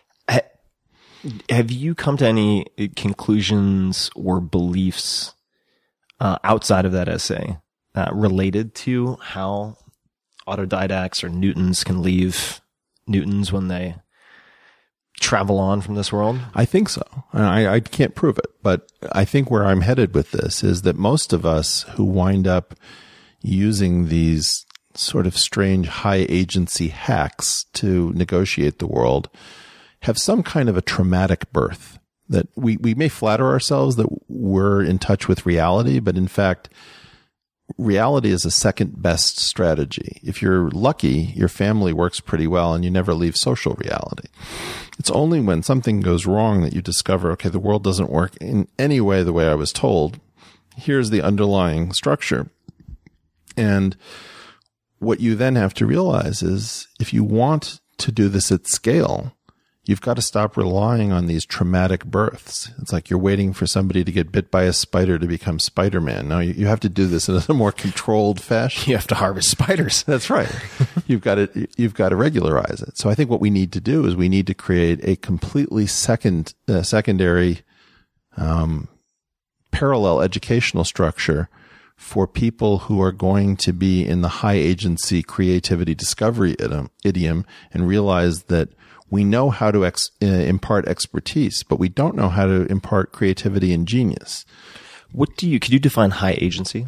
Have you come to any conclusions or beliefs uh, outside of that essay uh, related to how autodidacts or Newtons can leave Newtons when they travel on from this world? I think so. I, I can't prove it, but I think where I'm headed with this is that most of us who wind up using these sort of strange high agency hacks to negotiate the world have some kind of a traumatic birth. That we, we may flatter ourselves that we're in touch with reality, but in fact, reality is a second best strategy. If you're lucky, your family works pretty well and you never leave social reality. It's only when something goes wrong that you discover, okay, the world doesn't work in any way the way I was told. Here's the underlying structure. And what you then have to realize is if you want to do this at scale, you've got to stop relying on these traumatic births. It's like you're waiting for somebody to get bit by a spider to become Spider-Man. No, you, you have to do this in a more controlled fashion. You have to harvest spiders. That's right. You've got to, you've got to regularize it. So I think what we need to do is we need to create a completely second, uh, secondary, um, parallel educational structure for people who are going to be in the high agency creativity discovery idiom, idiom and realize that we know how to ex, uh, impart expertise, but we don't know how to impart creativity and genius. What do you, could you define high agency?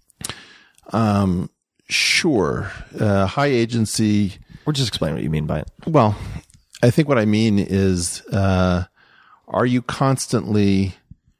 Um, sure. Uh, high agency. Or just explain what you mean by it. Well, I think what I mean is, uh, are you constantly,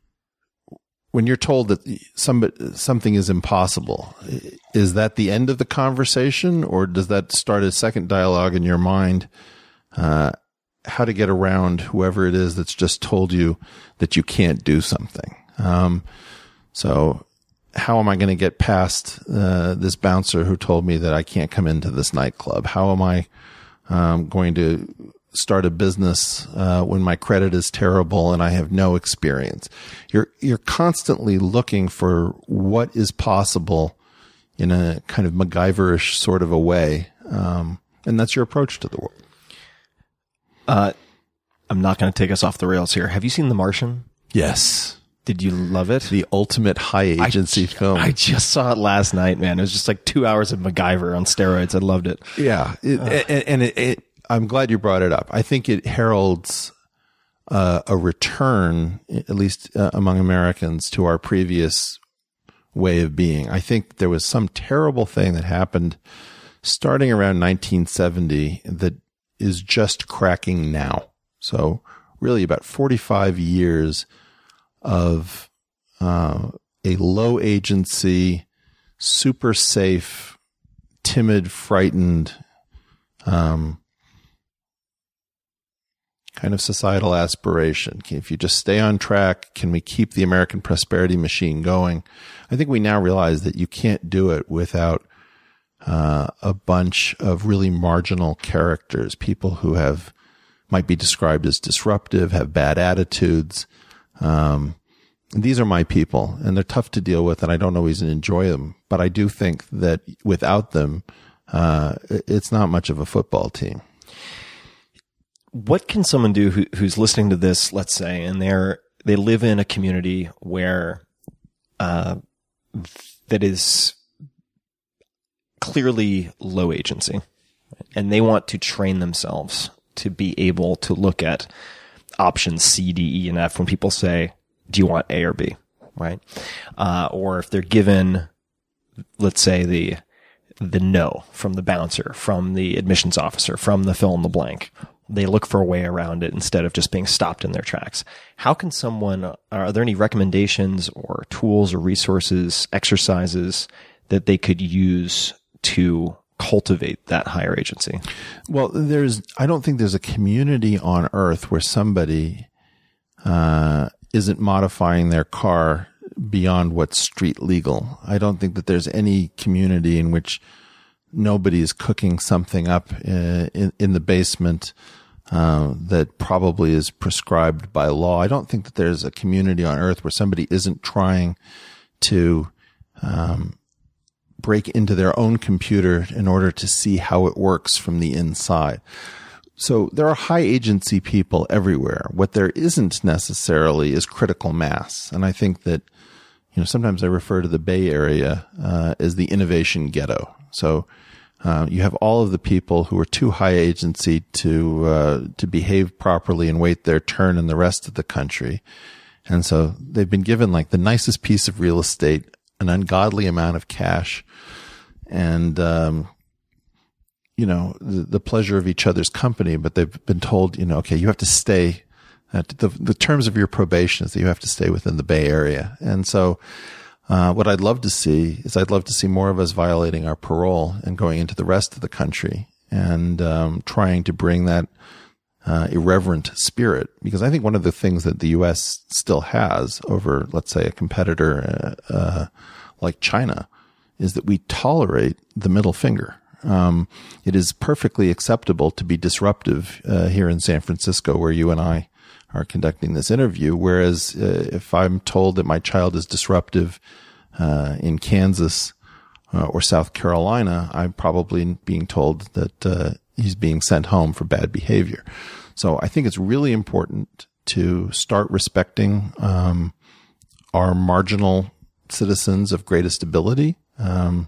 when you're told that some, something is impossible, is that the end of the conversation, or does that start a second dialogue in your mind? Uh, how to get around whoever it is that's just told you that you can't do something. Um, so how am I going to get past, uh, this bouncer who told me that I can't come into this nightclub? How am I, um, going to start a business, uh, when my credit is terrible and I have no experience? You're, you're constantly looking for what is possible in a kind of MacGyverish sort of a way. Um, and that's your approach to the world. Uh, I'm not going to take us off the rails here. Have you seen The Martian? Yes. Did you love it? The ultimate high agency I, film. I just saw it last night, man. It was just like two hours of MacGyver on steroids. I loved it. Yeah. It, uh. And, and it, it, I'm glad you brought it up. I think it heralds uh, a return, at least uh, among Americans, to our previous way of being. I think there was some terrible thing that happened starting around nineteen seventy that is just cracking now. So really about forty-five years of uh, a low agency, super safe, timid, frightened, um, kind of societal aspiration. If you just stay on track, can we keep the American prosperity machine going? I think we now realize that you can't do it without Uh, a bunch of really marginal characters, people who have, might be described as disruptive, have bad attitudes. Um, these are my people, and they're tough to deal with, and I don't always enjoy them. But I do think that without them, uh, it's not much of a football team. What can someone do who, who's listening to this, let's say, and they're, they live in a community where, uh, that is clearly low agency, and they want to train themselves to be able to look at options C, D, E, and F when people say, do you want A or B? Right. Uh, or if they're given, let's say the, the no from the bouncer, from the admissions officer, from the fill in the blank, they look for a way around it instead of just being stopped in their tracks. How can someone, are there any recommendations or tools or resources, exercises that they could use to cultivate that higher agency? Well, there's, I don't think there's a community on earth where somebody, uh, isn't modifying their car beyond what's street legal. I don't think that there's any community in which nobody is cooking something up uh, in, in the basement, uh, that probably is prescribed by law. I don't think that there's a community on earth where somebody isn't trying to, um, break into their own computer in order to see how it works from the inside. So there are high agency people everywhere. What there isn't necessarily is critical mass. And I think that, you know, sometimes I refer to the Bay Area uh, as the innovation ghetto. So uh, you have all of the people who are too high agency to uh, to behave properly and wait their turn in the rest of the country. And so they've been given like the nicest piece of real estate, an ungodly amount of cash, and, um, you know, the, the pleasure of each other's company, but they've been told, you know, okay, you have to stay at the, the terms of your probation is that you have to stay within the Bay Area. And so, uh, what I'd love to see is I'd love to see more of us violating our parole and going into the rest of the country and, um, trying to bring that, uh, irreverent spirit, because I think one of the things that the U S still has over, let's say, a competitor, uh, uh like China, is that we tolerate the middle finger. Um, it is perfectly acceptable to be disruptive uh, here in San Francisco, where you and I are conducting this interview. Whereas uh, if I'm told that my child is disruptive uh, in Kansas uh, or South Carolina, I'm probably being told that uh, he's being sent home for bad behavior. So I think it's really important to start respecting um, our marginal citizens of greatest ability. Um,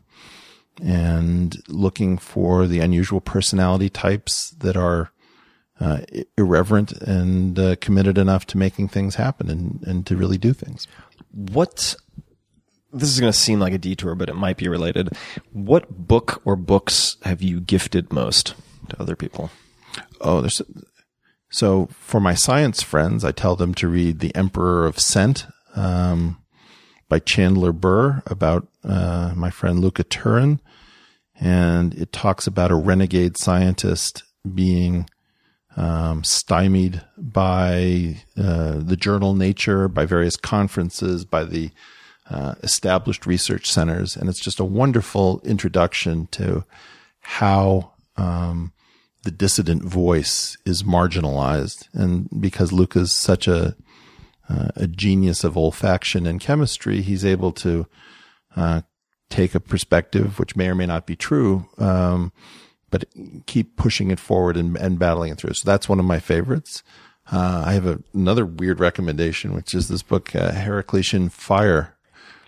and looking for the unusual personality types that are uh, irreverent and uh, committed enough to making things happen and, and to really do things. What, this is going to seem like a detour, but it might be related. What book or books have you gifted most to other people? Oh, there's, so for my science friends, I tell them to read The Emperor of Scent, um, by Chandler Burr, about uh, my friend Luca Turin. And it talks about a renegade scientist being um, stymied by uh, the journal Nature, by various conferences, by the uh, established research centers. And it's just a wonderful introduction to how um, the dissident voice is marginalized. And because Luca's such a Uh, a genius of olfaction and chemistry, he's able to uh, take a perspective which may or may not be true, um, but keep pushing it forward and, and battling it through. So that's one of my favorites. Uh, I have a, another weird recommendation, which is this book, uh, Heraclitean Fire.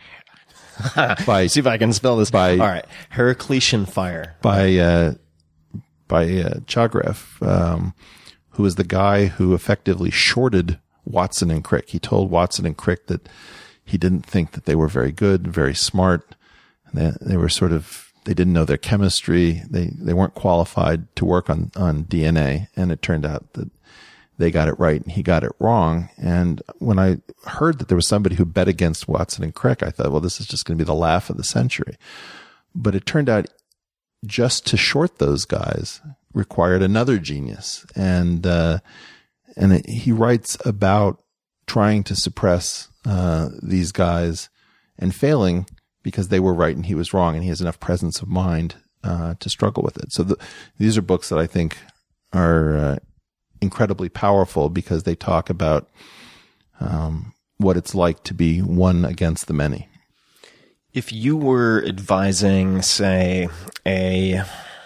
by See if I can spell this. By, All right, Heraclitean Fire. By uh, by uh, Chagrev, um, who is the guy who effectively shorted Watson and Crick. He told Watson and Crick that he didn't think that they were very good, very smart. They, they were sort of, they didn't know their chemistry. They, they weren't qualified to work on, on D N A. And it turned out that they got it right and he got it wrong. And when I heard that there was somebody who bet against Watson and Crick, I thought, well, this is just going to be the laugh of the century. But it turned out just to short those guys required another genius. And, uh, And it, he writes about trying to suppress uh, these guys and failing because they were right and he was wrong, and he has enough presence of mind uh, to struggle with it. So the, these are books that I think are uh, incredibly powerful because they talk about um, what it's like to be one against the many. If you were advising, say, a...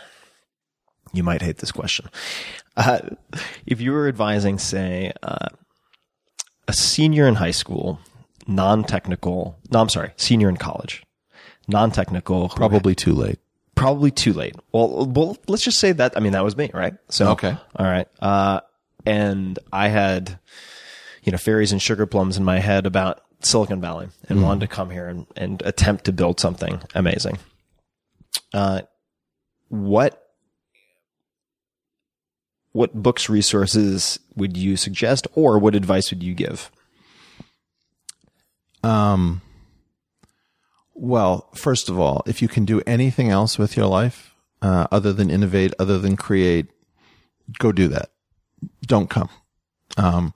You might hate this question. Uh, if you were advising, say, uh, a senior in high school, non-technical, no, I'm sorry, senior in college, non-technical. Probably too late. Probably too late. Well, well, let's just say that, I mean, that was me, right? So, okay. All right. Uh, and I had, you know, fairies and sugar plums in my head about Silicon Valley and mm. wanted to come here and, and attempt to build something amazing. Uh, what, What books, resources would you suggest, or what advice would you give? Um, well, first of all, if you can do anything else with your life, uh, other than innovate, other than create, go do that. Don't come. Um,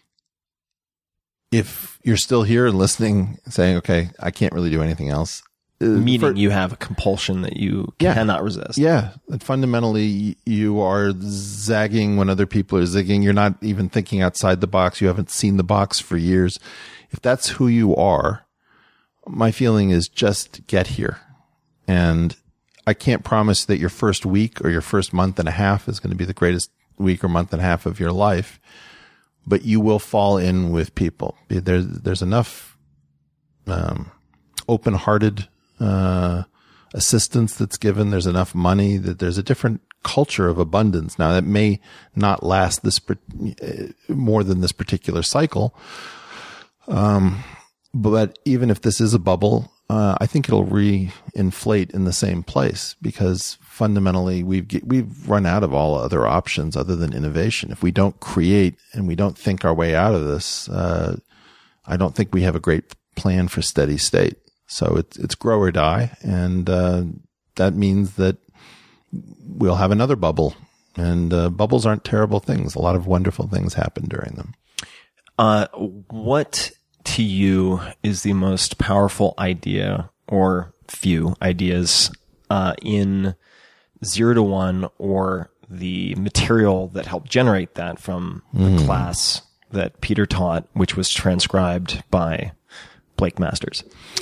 if you're still here and listening, saying, okay, I can't really do anything else. Meaning For, you have a compulsion that you yeah, cannot resist. Yeah. Fundamentally, you are zagging when other people are zigging. You're not even thinking outside the box. You haven't seen the box for years. If that's who you are, my feeling is just get here. And I can't promise that your first week or your first month and a half is going to be the greatest week or month and a half of your life, but you will fall in with people. There's, there's enough um, open-hearted uh, assistance that's given. There's enough money that there's a different culture of abundance. Now that may not last this more than this particular cycle. Um, but even if this is a bubble, uh, I think it'll re-inflate in the same place because fundamentally we've, we've run out of all other options other than innovation. If we don't create and we don't think our way out of this, uh, I don't think we have a great plan for steady state. So it's, it's grow or die. And, uh, that means that we'll have another bubble, and, uh, bubbles aren't terrible things. A lot of wonderful things happen during them. Uh, what to you is the most powerful idea or few ideas uh, in Zero to One or the material that helped generate that from the Mm. class that Peter taught, which was transcribed by Blake Masters.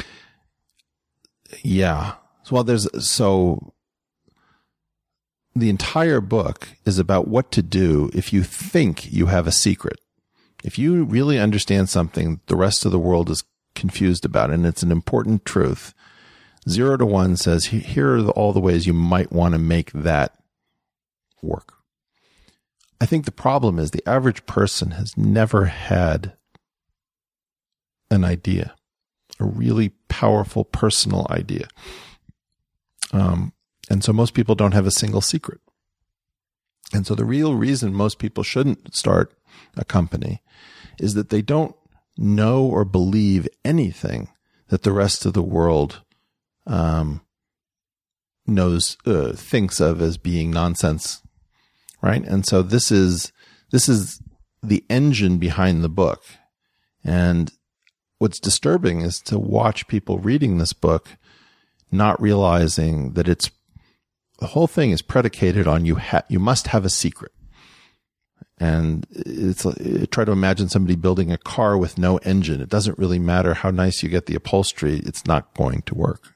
Yeah. Well, there's so the entire book is about what to do if you think you have a secret. If you really understand something the rest of the world is confused about, and it's an important truth, Zero to One says, here are the, all the ways you might want to make that work. I think the problem is the average person has never had an idea, a really powerful personal idea. Um, and so most people don't have a single secret. And so the real reason most people shouldn't start a company is that they don't know or believe anything that the rest of the world um, knows, uh, thinks of as being nonsense, right? And so this is this is the engine behind the book. And what's disturbing is to watch people reading this book not realizing that it's the whole thing is predicated on you ha- you must have a secret. And it's uh, try to imagine somebody building a car with no engine. It doesn't really matter how nice you get the upholstery. It's not going to work.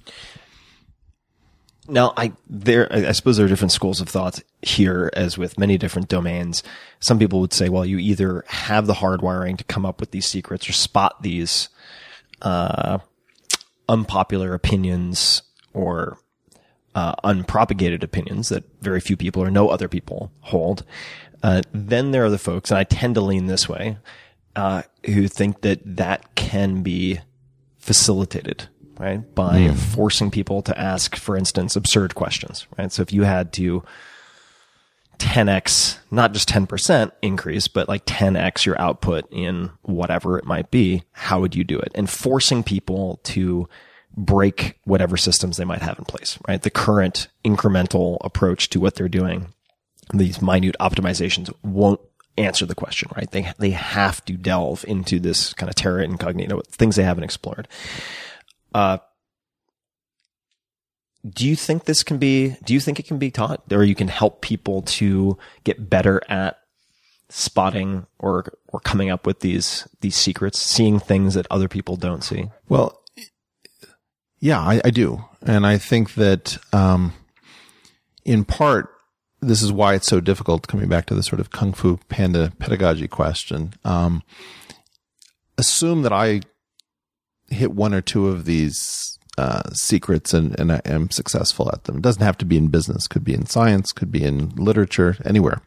Now, I there I suppose there are different schools of thought here, as with many different domains. Some people would say, well, you either have the hardwiring to come up with these secrets or spot these uh, unpopular opinions or uh, unpropagated opinions that very few people or no other people hold. Uh, then there are the folks, and I tend to lean this way, uh, who think that that can be facilitated, right? By mm. forcing people to ask, for instance, absurd questions, right? So if you had to ten x, not just ten percent increase, but like ten x your output in whatever it might be, how would you do it? And forcing people to break whatever systems they might have in place, right? The current incremental approach to what they're doing, these minute optimizations won't answer the question, right? They, they have to delve into this kind of terra incognita, things they haven't explored. Uh, do you think this can be, do you think it can be taught, or you can help people to get better at spotting or, or coming up with these, these secrets, seeing things that other people don't see? Well, yeah, I, I do. And I think that, um, in part, this is why it's so difficult, coming back to the sort of Kung Fu Panda pedagogy question. Um, assume that I hit one or two of these uh, secrets and, and I am successful at them. It doesn't have to be in business. Could be in science, could be in literature, anywhere.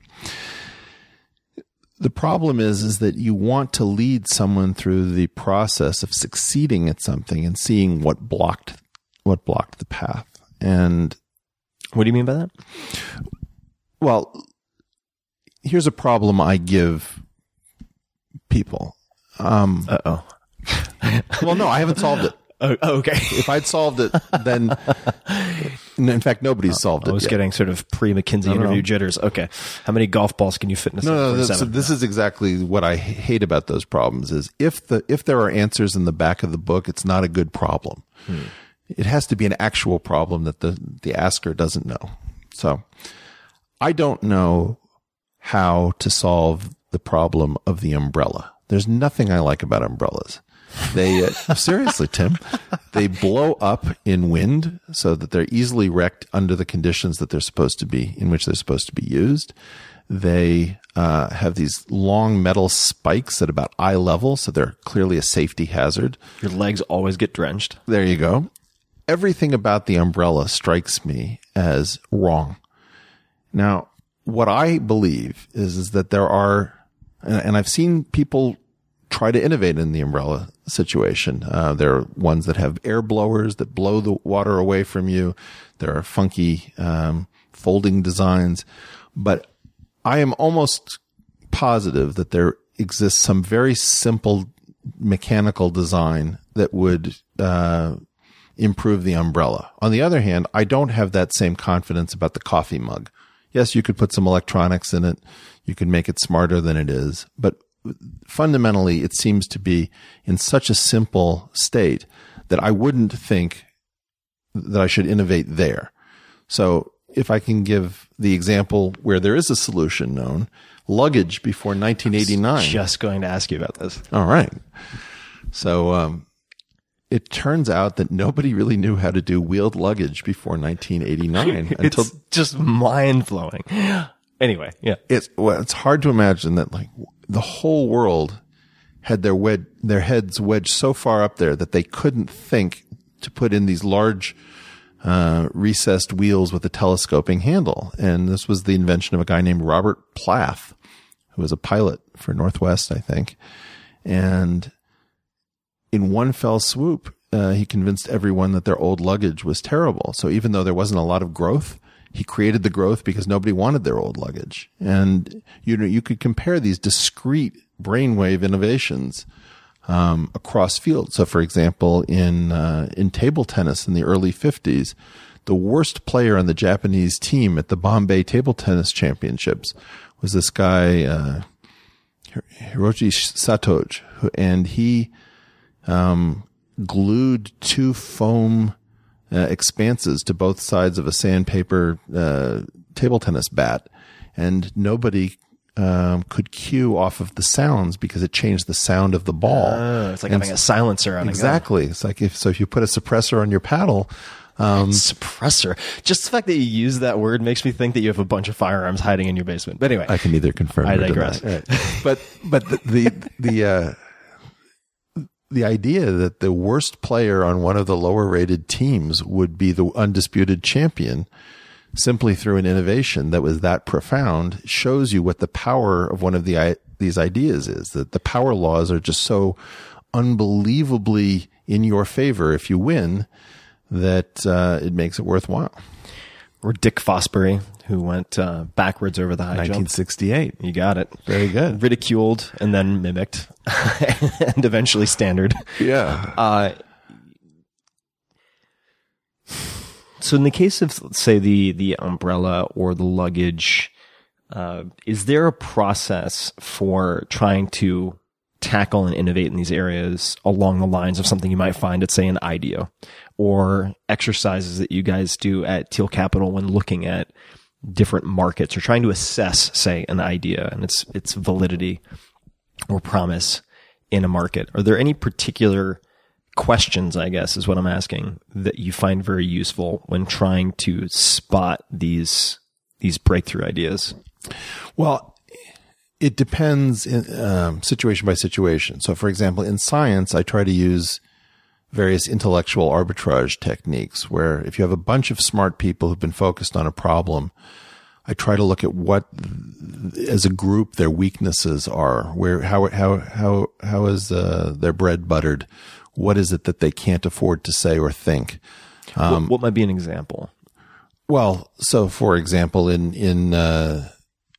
The problem is, is that you want to lead someone through the process of succeeding at something and seeing what blocked, what blocked the path. And what do you mean by that? Well, here's a problem I give people. Um, Uh-oh. Well, no, I haven't solved it. Oh, okay. If I'd solved it, then, in fact, nobody's solved it I was yet. getting sort of pre-McKinsey No, no, interview no. jitters. Okay. How many golf balls can you fit in a No, no, this, seven? this is exactly what I hate about those problems is if the, if there are answers in the back of the book, it's not a good problem. Hmm. It has to be an actual problem that the, the asker doesn't know. So I don't know how to solve the problem of the umbrella. There's nothing I like about umbrellas. They, uh, seriously, Tim, they blow up in wind so that they're easily wrecked under the conditions that they're supposed to be, in which they're supposed to be used. They, uh, have these long metal spikes at about eye level. So they're clearly a safety hazard. Your legs always get drenched. There you go. Everything about the umbrella strikes me as wrong. Now, what I believe is, is that there are, and I've seen people try to innovate in the umbrella situation. Uh, there are ones that have air blowers that blow the water away from you. There are funky, um, folding designs, but I am almost positive that there exists some very simple mechanical design that would, uh, improve the umbrella. On the other hand, I don't have that same confidence about the coffee mug. Yes, you could put some electronics in it. You could make it smarter than it is. But fundamentally, it seems to be in such a simple state that I wouldn't think that I should innovate there. So if I can give the example where there is a solution known, luggage before nineteen eighty-nine. Just going to ask you about this. All right. So, um, it turns out that nobody really knew how to do wheeled luggage before nineteen eighty-nine. It's until just mind blowing. Anyway, yeah. It's, well, it's hard to imagine that like the whole world had their wed, their heads wedged so far up there that they couldn't think to put in these large, uh, recessed wheels with a telescoping handle. And this was the invention of a guy named Robert Plath, who was a pilot for Northwest, I think. And in one fell swoop, uh, he convinced everyone that their old luggage was terrible. So even though there wasn't a lot of growth, he created the growth because nobody wanted their old luggage. And you know, you could compare these discrete brainwave innovations um, across fields. So, for example, in uh, in table tennis in the early fifties, the worst player on the Japanese team at the Bombay Table Tennis Championships was this guy uh, Hiroshi Satoge, who, and he um, glued two foam uh, expanses to both sides of a sandpaper uh, table tennis bat, and nobody um, could cue off of the sounds because it changed the sound of the ball. Oh, it's like and having a silencer on exactly. a gun. It's like if so if you put a suppressor on your paddle. Um, suppressor. Just the fact that you use that word makes me think that you have a bunch of firearms hiding in your basement. But anyway, I can neither confirm I or digress. deny. Right. But but the the the, uh, the idea that the worst player on one of the lower rated teams would be the undisputed champion simply through an innovation that was that profound shows you what the power of one of the these ideas is. That the power laws are just so unbelievably in your favor if you win, that uh, it makes it worthwhile. Or Dick Fosbury, who went uh, backwards over the high nineteen sixty-eight. jump. You got it. Very good. Ridiculed and then mimicked and eventually standard. Yeah. Uh, so in the case of, say, the, the umbrella or the luggage, uh, is there a process for trying to tackle and innovate in these areas along the lines of something you might find at, say, an IDEO, or exercises that you guys do at Teal Capital when looking at different markets or trying to assess, say, an idea and its its validity or promise in a market? Are there any particular questions, I guess, is what I'm asking, that you find very useful when trying to spot these these breakthrough ideas? Well, it depends in, um, situation by situation. So, for example, in science, I try to use various intellectual arbitrage techniques where if you have a bunch of smart people who've been focused on a problem, I try to look at what, as a group, their weaknesses are. Where how how how how is uh, their bread buttered? What is it that they can't afford to say or think? Um, what, what might be an example? Well, so for example, in in uh,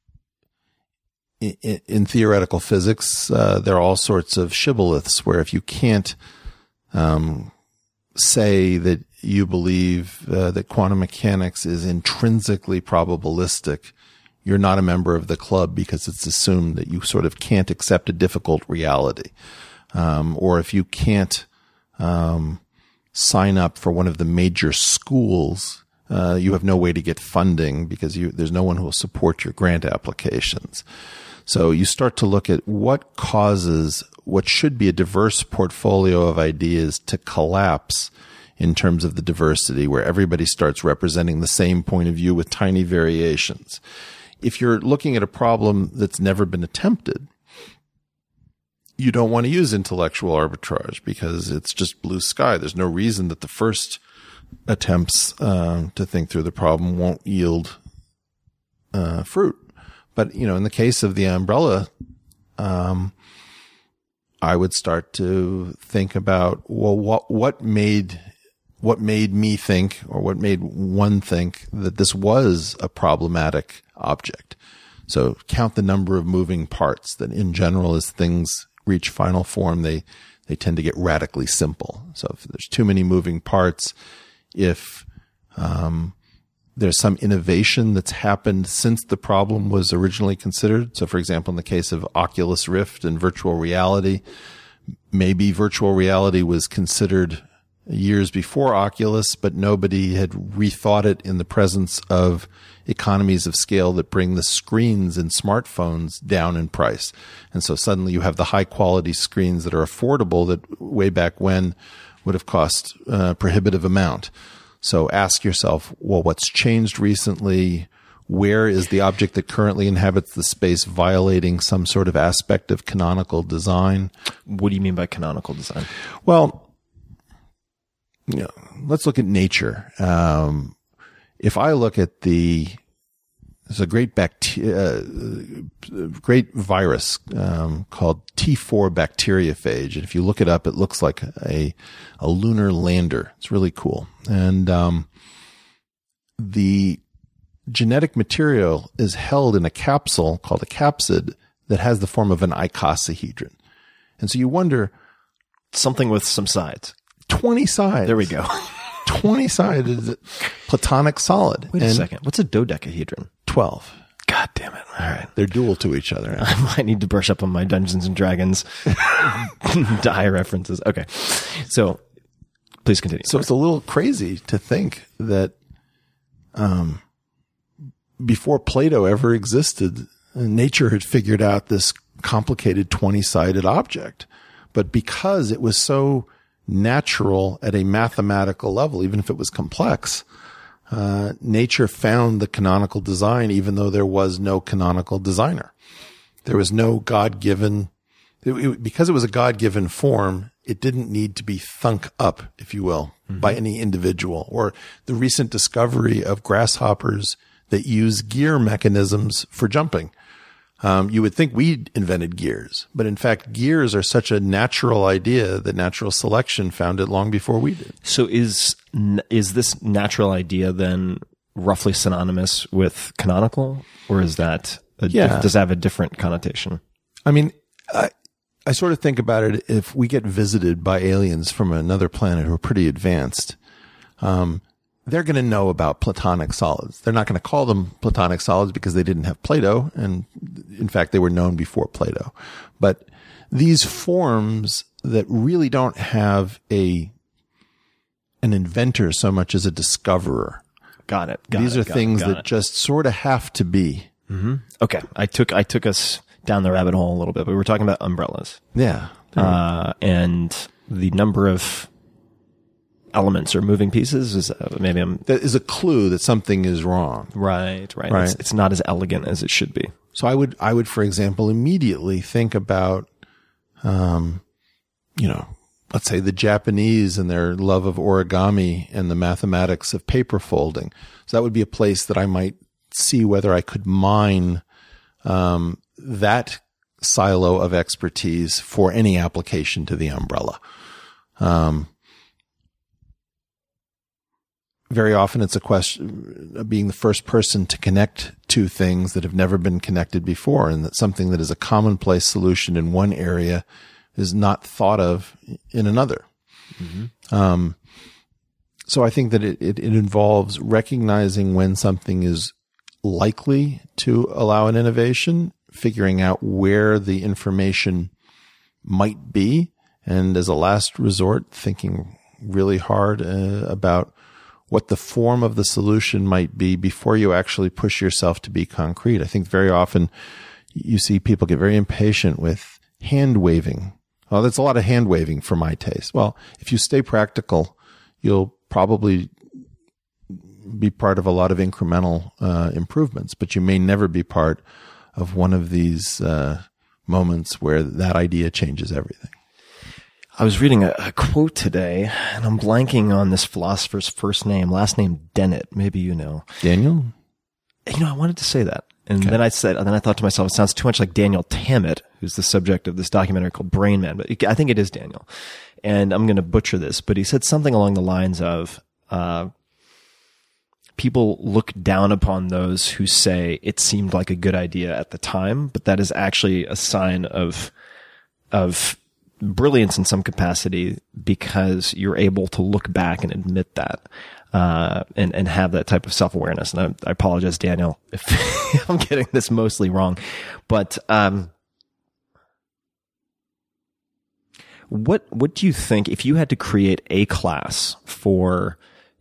In, in theoretical physics, uh, there are all sorts of shibboleths where if you can't um, say that you believe uh, that quantum mechanics is intrinsically probabilistic, you're not a member of the club because it's assumed that you sort of can't accept a difficult reality. Um, or if you can't um, sign up for one of the major schools, uh, you have no way to get funding because you, there's no one who will support your grant applications. So you start to look at what causes what should be a diverse portfolio of ideas to collapse in terms of the diversity, where everybody starts representing the same point of view with tiny variations. If you're looking at a problem that's never been attempted, you don't want to use intellectual arbitrage because it's just blue sky. There's no reason that the first attempts uh, to think through the problem won't yield uh, fruit. But, you know, in the case of the umbrella, um, I would start to think about, well, what, what made, what made me think, or what made one think that this was a problematic object. So count the number of moving parts. That in general, as things reach final form, they, they tend to get radically simple. So if there's too many moving parts, if, um, there's some innovation that's happened since the problem was originally considered. So, for example, in the case of Oculus Rift and virtual reality, maybe virtual reality was considered years before Oculus, but nobody had rethought it in the presence of economies of scale that bring the screens in smartphones down in price. And so suddenly you have the high quality screens that are affordable that way back when would have cost a prohibitive amount. So ask yourself, well, what's changed recently? Where is the object that currently inhabits the space violating some sort of aspect of canonical design? What do you mean by canonical design? Well, you know, let's look at nature. Um, if I look at the, there's a great bacteria, uh, great virus um, called T four bacteriophage, and if you look it up, it looks like a a lunar lander. It's really cool, and um, the genetic material is held in a capsule called a capsid that has the form of an icosahedron, and so you wonder, something with some sides. twenty sides. There we go. twenty-sided platonic solid. Wait a and second. What's a dodecahedron? twelve. God damn it. All right. They're dual to each other. I might need to brush up on my Dungeons and Dragons die references. Okay. So please continue. So it's a little crazy to think that um, before Plato ever existed, nature had figured out this complicated twenty-sided object. But because it was so natural at a mathematical level, even if it was complex, uh, nature found the canonical design, even though there was no canonical designer. There was no God-given, it, it, because it was a God-given form, it didn't need to be thunk up, if you will, mm-hmm. by any individual. Or the recent discovery of grasshoppers that use gear mechanisms for jumping. Um, you would think we invented gears, but in fact, gears are such a natural idea that natural selection found it long before we did. So is is this natural idea then roughly synonymous with canonical, or is that a, yeah. does that have a different connotation? I mean, I, I sort of think about it. If we get visited by aliens from another planet who are pretty advanced, um, they're going to know about platonic solids. They're not going to call them platonic solids because they didn't have Plato. And in fact, they were known before Plato. But these forms that really don't have a, an inventor so much as a discoverer. Got it. Got these it, are got things it, got that it. just sort of have to be. Mm-hmm. Okay. I took, I took us down the rabbit hole a little bit, but we were talking about umbrellas. Yeah. Uh, and the number of elements or moving pieces is uh, maybe I'm that is a clue that something is wrong. Right, right. Right. It's, it's not as elegant as it should be. So I would, I would, for example, immediately think about, um, you know, let's say the Japanese and their love of origami and the mathematics of paper folding. So that would be a place that I might see whether I could mine, um, that silo of expertise for any application to the umbrella. Um, Very often it's a question of being the first person to connect two things that have never been connected before, and that something that is a commonplace solution in one area is not thought of in another. Mm-hmm. Um, so I think that it, it, it involves recognizing when something is likely to allow an innovation, figuring out where the information might be, and as a last resort, thinking really hard uh, about what the form of the solution might be before you actually push yourself to be concrete. I think very often you see people get very impatient with hand waving. Well, that's a lot of hand waving for my taste. Well, if you stay practical, you'll probably be part of a lot of incremental uh, improvements, but you may never be part of one of these uh, moments where that idea changes everything. I was reading a, a quote today, and I'm blanking on this philosopher's first name, last name Dennett. Maybe you know. Daniel? You know, I wanted to say that. And Okay. then I said, and then I thought to myself, it sounds too much like Daniel Tammet, who's the subject of this documentary called Brain Man. But it, I think it is Daniel. And I'm going to butcher this, but he said something along the lines of, uh, people look down upon those who say it seemed like a good idea at the time, but that is actually a sign of, of, brilliance in some capacity because you're able to look back and admit that, uh, and, and have that type of self-awareness. And I, I apologize, Daniel, if I'm getting this mostly wrong, but, um, What what do you think if you had to create a class for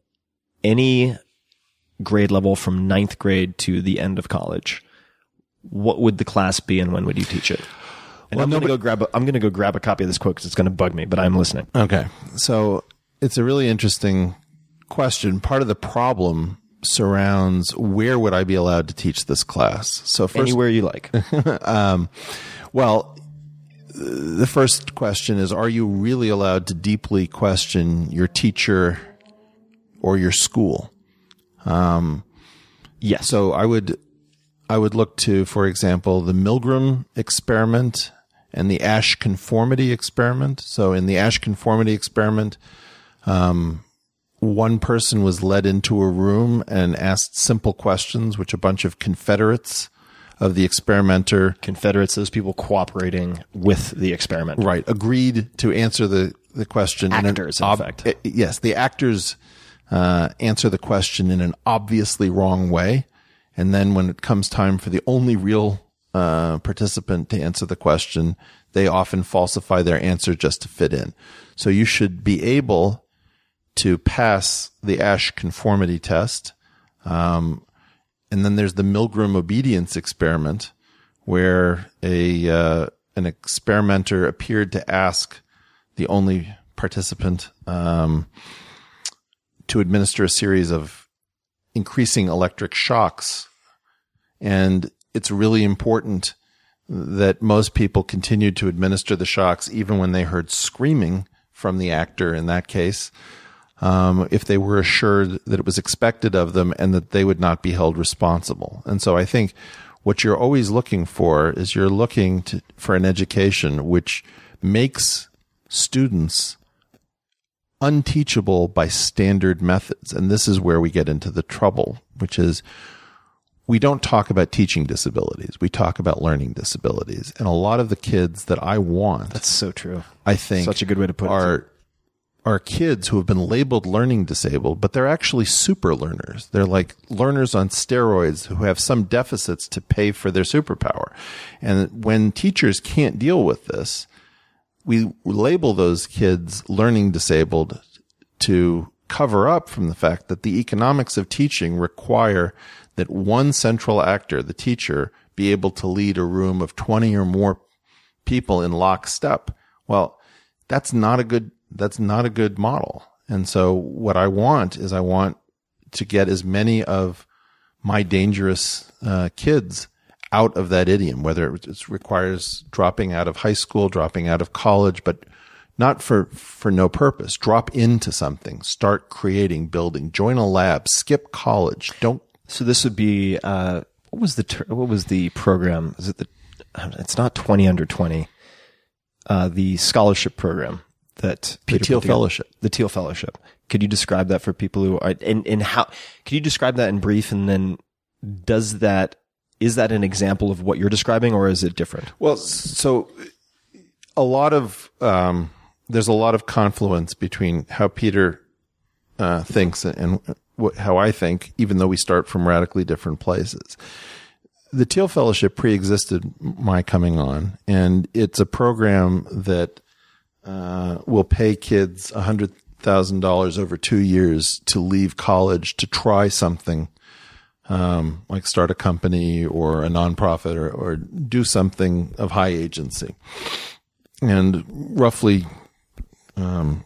any grade level from ninth grade to the end of college? What would the class be, and when would you teach it? And Well, I'm going to nobody- go grab. A, I'm going to go grab a copy of this quote because it's going to bug me. But I'm listening. Okay. So it's a really interesting question. Part of the problem surrounds where would I be allowed to teach this class? So first, Anywhere you like. um, well, the first question is, are you really allowed to deeply question your teacher or your school? Um, Yes. So I would, I would look to, for example, the Milgram experiment and the Asch conformity experiment. So in the Asch conformity experiment, um, one person was led into a room and asked simple questions, which a bunch of Confederates of the experimenter, Confederates, those people cooperating with the experiment. right, agreed to answer the, the question. Actors, in, an in fact. eh, Yes, the actors uh, answer the question in an obviously wrong way. And then when it comes time for the only real uh, participant to answer the question, they often falsify their answer just to fit in. So you should be able to pass the Asch conformity test. Um, and then there's the Milgram obedience experiment, where a uh, an experimenter appeared to ask the only participant um, to administer a series of increasing electric shocks. And it's really important that most people continued to administer the shocks even when they heard screaming from the actor in that case, um, if they were assured that it was expected of them and that they would not be held responsible. And so I think what you're always looking for is you're looking to, for an education which makes students unteachable by standard methods. And this is where we get into the trouble, which is we don't talk about teaching disabilities. We talk about learning disabilities. And a lot of the kids that I want, That's so true. I think, Such a good way to put it. are are kids who have been labeled learning disabled, but they're actually super learners. They're like learners on steroids who have some deficits to pay for their superpower. And when teachers can't deal with this, we label those kids learning disabled to cover up from the fact that the economics of teaching require that one central actor, the teacher, be able to lead a room of twenty or more people in lockstep. Well, that's not a good, that's not a good model. And so what I want is I want to get as many of my dangerous uh, kids out of that idiom, whether it requires dropping out of high school, dropping out of college, but not for, for no purpose. Drop into something, start creating, building, join a lab, skip college. Don't. So this would be, uh, what was the, ter- what was the program? Is it the, it's not twenty under twenty, uh, the scholarship program that The Peter Teal put together. Fellowship. The Teal Fellowship. Could you describe that for people who are, and, and how, could you describe that in brief? And then does that, is that an example of what you're describing, or is it different? Well, so a lot of, um, there's a lot of confluence between how Peter uh, thinks and what, how I think, even though we start from radically different places. The Teal Fellowship pre-existed my coming on, and it's a program that uh, will pay kids one hundred thousand dollars over two years to leave college to try something, um, like start a company or a nonprofit or, or do something of high agency. And roughly, um,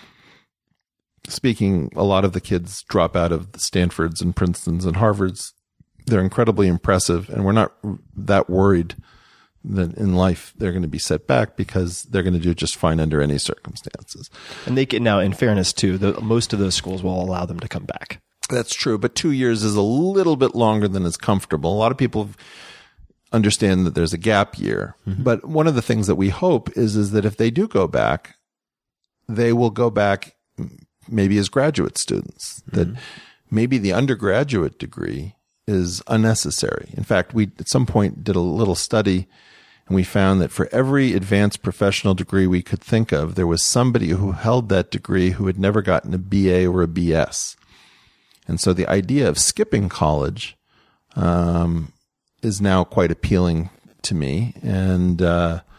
speaking, a lot of the kids drop out of the Stanfords and Princetons and Harvards. They're incredibly impressive, and we're not that worried that in life they're going to be set back because they're going to do just fine under any circumstances. And they can now, in fairness too, the, most of those schools will allow them to come back. That's true, but two years is a little bit longer than is comfortable. A lot of people understand that there's a gap year, mm-hmm. but one of the things that we hope is, is that if they do go back, they will go back maybe as graduate students, mm-hmm. that maybe the undergraduate degree is unnecessary. In fact, we at some point did a little study and we found that for every advanced professional degree we could think of, there was somebody who held that degree who had never gotten a B A or a B S. And so the idea of skipping college um, is now quite appealing to me. And uh,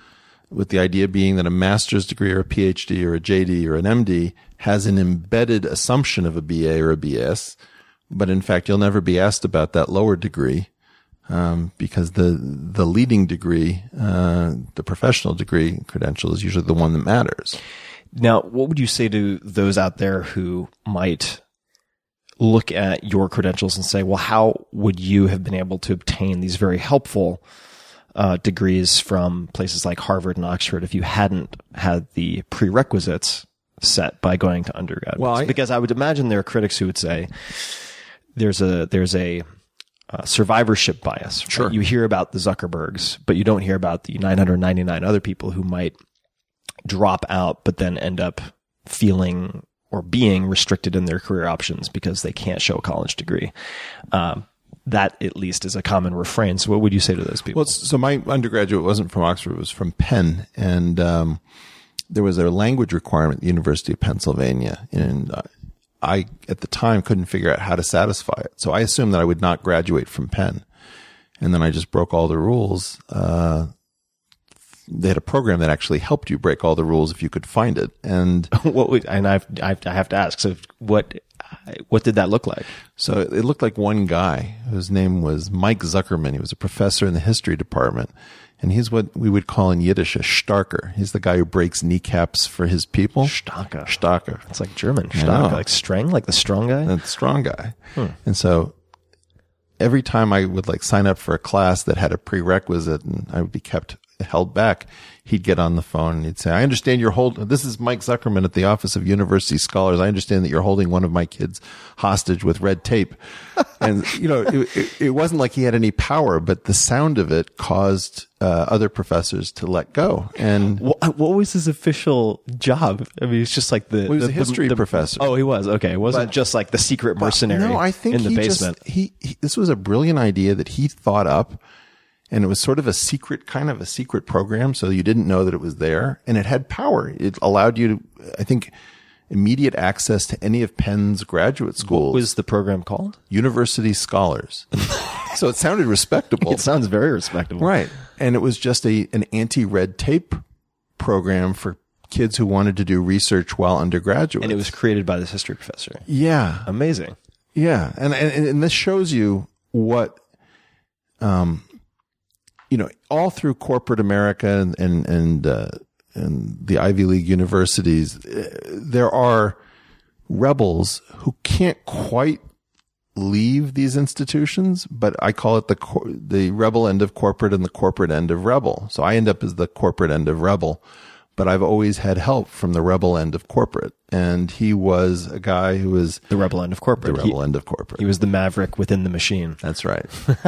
with the idea being that a master's degree or a PhD or a J D or an M D has an embedded assumption of a B A or a B S, but in fact, you'll never be asked about that lower degree, um, because the the leading degree, uh, the professional degree credential is usually the one that matters. Now, what would you say to those out there who might look at your credentials and say, well, how would you have been able to obtain these very helpful uh, degrees from places like Harvard and Oxford if you hadn't had the prerequisites set by going to undergrad? Well, I, because I would imagine there are critics who would say there's a there's a uh, survivorship bias. Right? Sure. You hear about the Zuckerbergs, but you don't hear about the nine hundred ninety-nine other people who might drop out, but then end up feeling or being restricted in their career options because they can't show a college degree. Um, that at least is a common refrain. So what would you say to those people? Well, so my undergraduate wasn't from Oxford, it was from Penn. And, um, there was a language requirement at the University of Pennsylvania. And uh, I, at the time, couldn't figure out how to satisfy it. So I assumed that I would not graduate from Penn. And then I just broke all the rules. Uh, they had a program that actually helped you break all the rules if you could find it. And what would, and I've, I've, I have to ask, so what, what did that look like? So it looked like one guy whose name was Mike Zuckerman. He was a professor in the history department. And he's what we would call in Yiddish a Starker. He's the guy who breaks kneecaps for his people. Starker. Starker. It's like German. Starker, like strength, like the strong guy? The strong guy. Hmm. And so every time I would like sign up for a class that had a prerequisite and I would be kept held back, he'd get on the phone and he'd say, I understand you're holding, this is Mike Zuckerman at the Office of University Scholars. I understand that you're holding one of my kids hostage with red tape. And, you know, it, it, it wasn't like he had any power, but the sound of it caused uh, other professors to let go. And what, what was his official job? I mean, it's just like the, well, he was the, a history the, the, professor. Oh, he was. Okay. It wasn't But, just like the secret mercenary no, I think in the he basement. Just, he, he, this was a brilliant idea that he thought up. And it was sort of a secret, kind of a secret program. So you didn't know that it was there, and it had power. It allowed you to, I think, immediate access to any of Penn's graduate schools. What was the program called? University Scholars. So it sounded respectable. It sounds very respectable. Right. And it was just a, an anti-red tape program for kids who wanted to do research while undergraduates. And it was created by this history professor. Yeah. Amazing. Yeah. And, and, and this shows you what, um, you know, all through corporate America and, and, and, uh, and the Ivy League universities, uh, there are rebels who can't quite leave these institutions, but I call it the, cor- the rebel end of corporate and the corporate end of rebel. So I end up as the corporate end of rebel, but I've always had help from the rebel end of corporate. And he was a guy who was the rebel end of corporate. The rebel he, end of corporate. He was the maverick within the machine. That's right.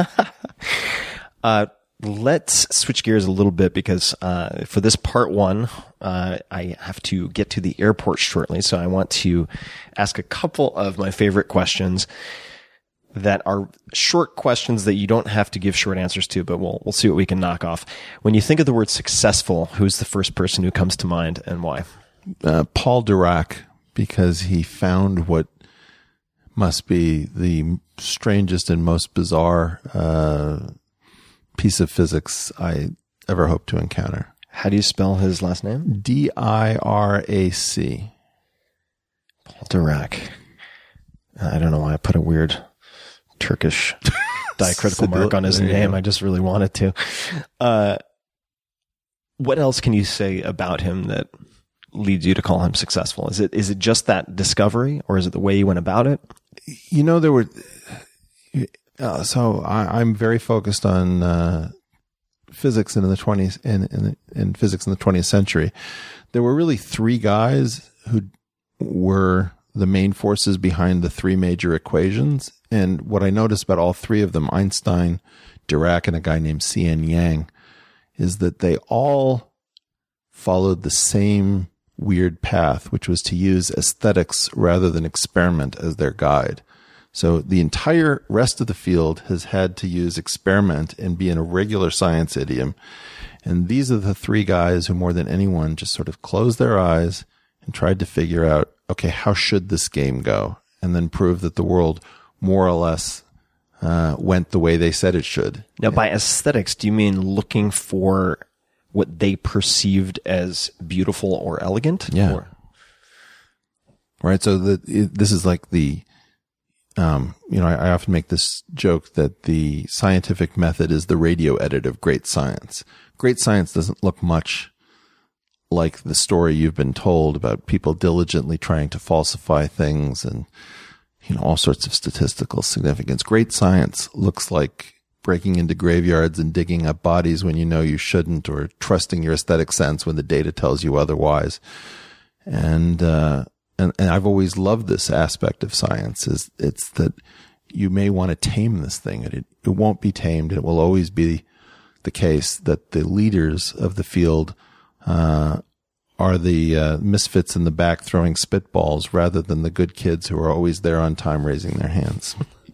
uh, Let's switch gears a little bit because uh, for this part one, uh, I have to get to the airport shortly. So I want to ask a couple of my favorite questions that are short questions that you don't have to give short answers to, but we'll we'll see what we can knock off. When you think of the word successful, who's the first person who comes to mind and why? Uh, Paul Dirac, because he found what must be the strangest and most bizarre uh piece of physics I ever hope to encounter. How do you spell his last name? D I R A C. Paul Dirac. I don't know why I put a weird Turkish diacritical mark on his name. I just really wanted to. Uh, what else can you say about him that leads you to call him successful? Is it is it just that discovery, or is it the way he went about it? You know, there were... Uh, so I, I'm very focused on uh, physics in the twentieth in, in in physics in the twentieth century. There were really three guys who were the main forces behind the three major equations. And what I noticed about all three of them, Einstein, Dirac, and a guy named C N Yang, is that they all followed the same weird path, which was to use aesthetics rather than experiment as their guide. So the entire rest of the field has had to use experiment and be in a regular science idiom. And these are the three guys who more than anyone just sort of closed their eyes and tried to figure out, okay, how should this game go? And then prove that the world more or less uh, went the way they said it should. Now, by aesthetics, do you mean looking for what they perceived as beautiful or elegant. Yeah. Or, Right. So the, it, this is like the, um, you know, I, I often make this joke that the scientific method is the radio edit of great science. Great science doesn't look much like the story you've been told about people diligently trying to falsify things and, you know, all sorts of statistical significance. Great science looks like breaking into graveyards and digging up bodies when you know you shouldn't, or trusting your aesthetic sense when the data tells you otherwise. And, uh, And, and I've always loved this aspect of science, is it's that you may want to tame this thing, and it, it won't be tamed. It will always be the case that the leaders of the field uh, are the uh, misfits in the back throwing spitballs rather than the good kids who are always there on time raising their hands.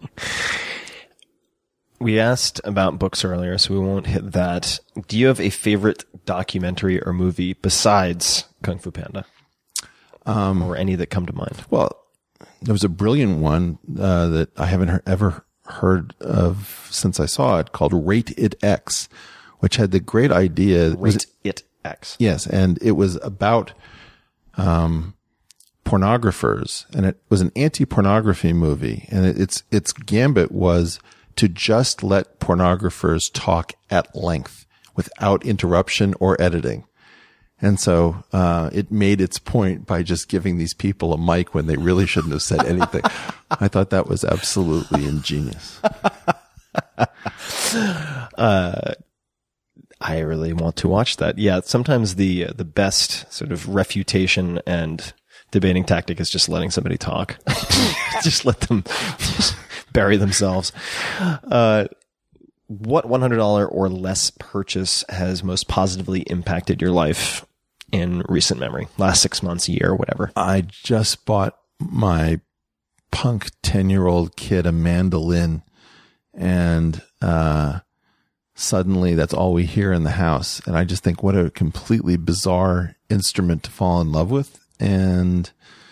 We asked about books earlier, so we won't hit that. Do you have a favorite documentary or movie besides Kung Fu Panda? Um, or any that come to mind? Well, there was a brilliant one uh, that I haven't he- ever heard of since I saw it, called Rate It X, which had the great idea. Rate was, It X. Yes, and it was about um, pornographers, and it was an anti-pornography movie, and it, its its gambit was to just let pornographers talk at length without interruption or editing. And so, uh, it made its point by just giving these people a mic when they really shouldn't have said anything. I thought that was absolutely ingenious. uh, I really want to watch that. Yeah. Sometimes the, the best sort of refutation and debating tactic is just letting somebody talk. Just let them just bury themselves. Uh, What one hundred dollars or less purchase has most positively impacted your life in recent memory? Last six months, a year, whatever. I just bought my punk ten-year-old kid a mandolin, and uh suddenly that's all we hear in the house. And I just think, what a completely bizarre instrument to fall in love with. And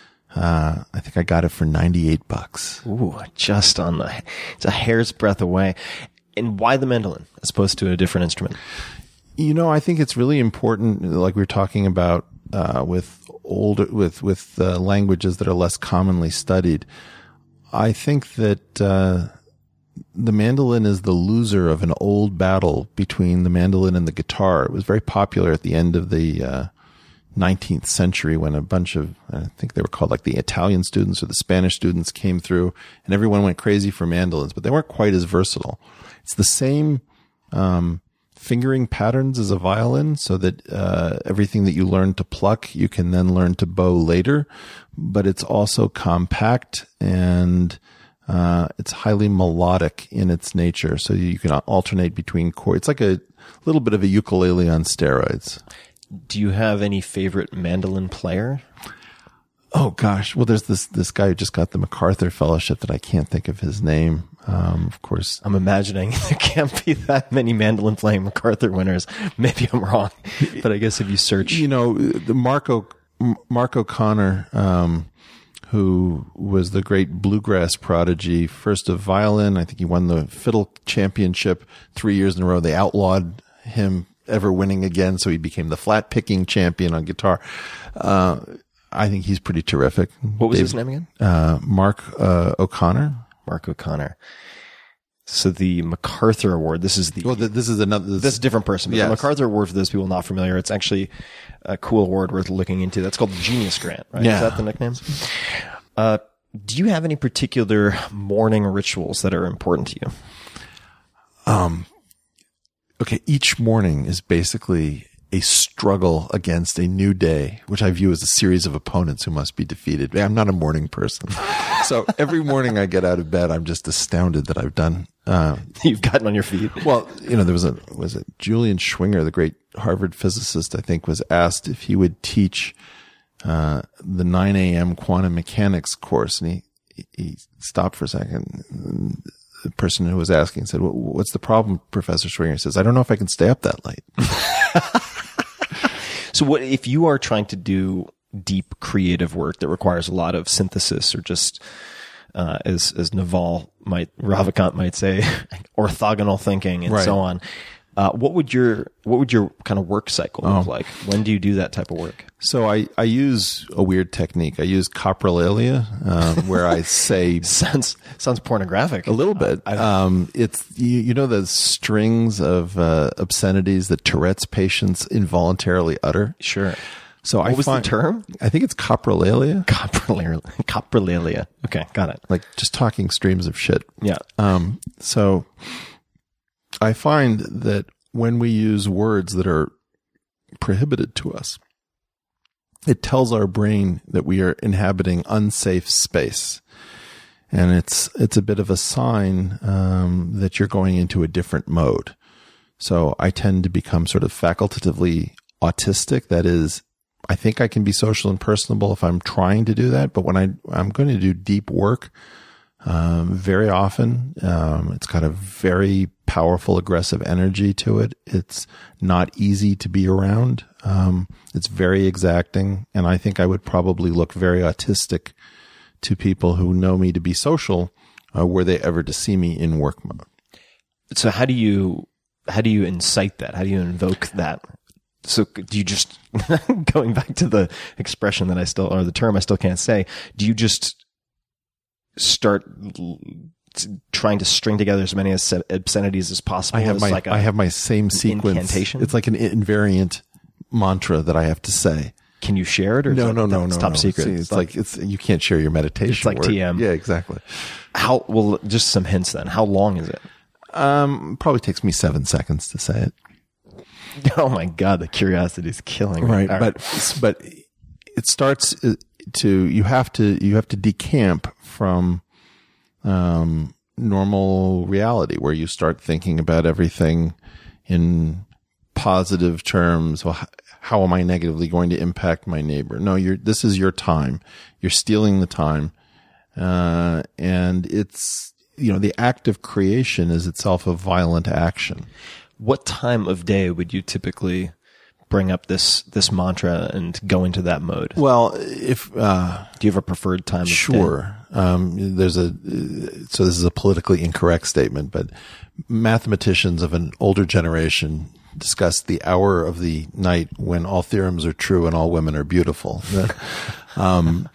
uh I think I got it for ninety-eight bucks. Ooh, just on the, it's a hair's breadth away. And why the mandolin as opposed to a different instrument? You know, I think it's really important, like we were talking about, uh, with older, with, with, uh, languages that are less commonly studied. I think that, uh, the mandolin is the loser of an old battle between the mandolin and the guitar. It was very popular at the end of the, uh, nineteenth century when a bunch of, I think they were called like the Italian students or the Spanish students came through, and everyone went crazy for mandolins, but they weren't quite as versatile. It's the same um, fingering patterns as a violin, so that uh, everything that you learn to pluck, you can then learn to bow later. But it's also compact, and uh, it's highly melodic in its nature, so you can alternate between chords. It's like a little bit of a ukulele on steroids. Do you have any favorite mandolin player? Oh gosh. Well, there's this, this guy who just got the MacArthur Fellowship that I can't think of his name. Um, of course. I'm imagining there can't be that many mandolin playing MacArthur winners. Maybe I'm wrong, but I guess if you search, you know, the Marco, Mark O'Connor, um, who was the great bluegrass prodigy, first of violin. I think he won the fiddle championship three years in a row. They outlawed him ever winning again, so he became the flat picking champion on guitar. Uh, I think he's pretty terrific. What was Dave, his name again? Uh, Mark uh, O'Connor. Mark O'Connor. So the MacArthur Award, this is the... Well, th- this is another... This, this is a different person. But yes. The MacArthur Award, for those people not familiar, it's actually a cool award worth looking into. That's called the Genius Grant, right? Yeah. Is that the nickname? Uh, do you have any particular morning rituals that are important to you? Um, okay, each morning is basically a struggle against a new day, which I view as a series of opponents who must be defeated. I'm not a morning person. So every morning I get out of bed, I'm just astounded that I've done, uh, you've gotten on your feet. Well, you know, there was a, was it Julian Schwinger, the great Harvard physicist, I think, was asked if he would teach, uh, the nine a.m. quantum mechanics course. And he, he stopped for a second. And the person who was asking said, "What's the problem, Professor Schwinger?" He says, "I don't know if I can stay up that late." So what, if you are trying to do deep creative work that requires a lot of synthesis or just, uh, as, as Naval might, Ravikant might say, orthogonal thinking and right. so on, Uh, what would your what would your kind of work cycle look Oh. like? When do you do that type of work? So I, I use a weird technique. I use coprolalia, um, where I say Sounds sounds pornographic. a little bit. I- Um, it's you, you know the strings of uh, obscenities that Tourette's patients involuntarily utter. Sure. So I What was the find, term? I think it's coprolalia, Coprolalia. Coprolalia. Okay, got it. like just talking streams of shit. Yeah. Um, so I find that when we use words that are prohibited to us, it tells our brain that we are inhabiting unsafe space. And it's, it's a bit of a sign, um, that you're going into a different mode. So I tend to become sort of facultatively autistic. That is, I think I can be social and personable if I'm trying to do that. But when I, I'm going to do deep work, um, very often, um, it's got a very powerful, aggressive energy to it. It's not easy to be around. Um, it's very exacting. And I think I would probably look very autistic to people who know me to be social, uh, were they ever to see me in work mode. So how do you how do you incite that? How do you invoke that? So do you just going back to the expression that I still or the term I still can't say? Do you just start l- t- trying to string together as many as obscenities as possible? I have as my, like a- I have my same sequence. incantation? It's like an invariant mantra that I have to say. Can you share it or is No, that- no, no, that's no, top no. secret? See, it's like, it's, you can't share your meditation. It's like word. T M. Yeah, exactly. how well? Just some hints then. How long is it? Um, probably takes me seven seconds to say it. Oh my god, the curiosity is killing me. Right. All But, but it starts to, you have to, you have to decamp from, um, normal reality where you start thinking about everything in positive terms. Well, h- how am I negatively going to impact my neighbor? No, you're, this is your time. You're stealing the time. Uh, and it's, you know, the act of creation is itself a violent action. What time of day would you typically bring up this this mantra and go into that mode? Well, if, uh, Do you have a preferred time of day? Sure. Um, there's a, so this is a politically incorrect statement, but mathematicians of an older generation discuss the hour of the night when all theorems are true and all women are beautiful. um,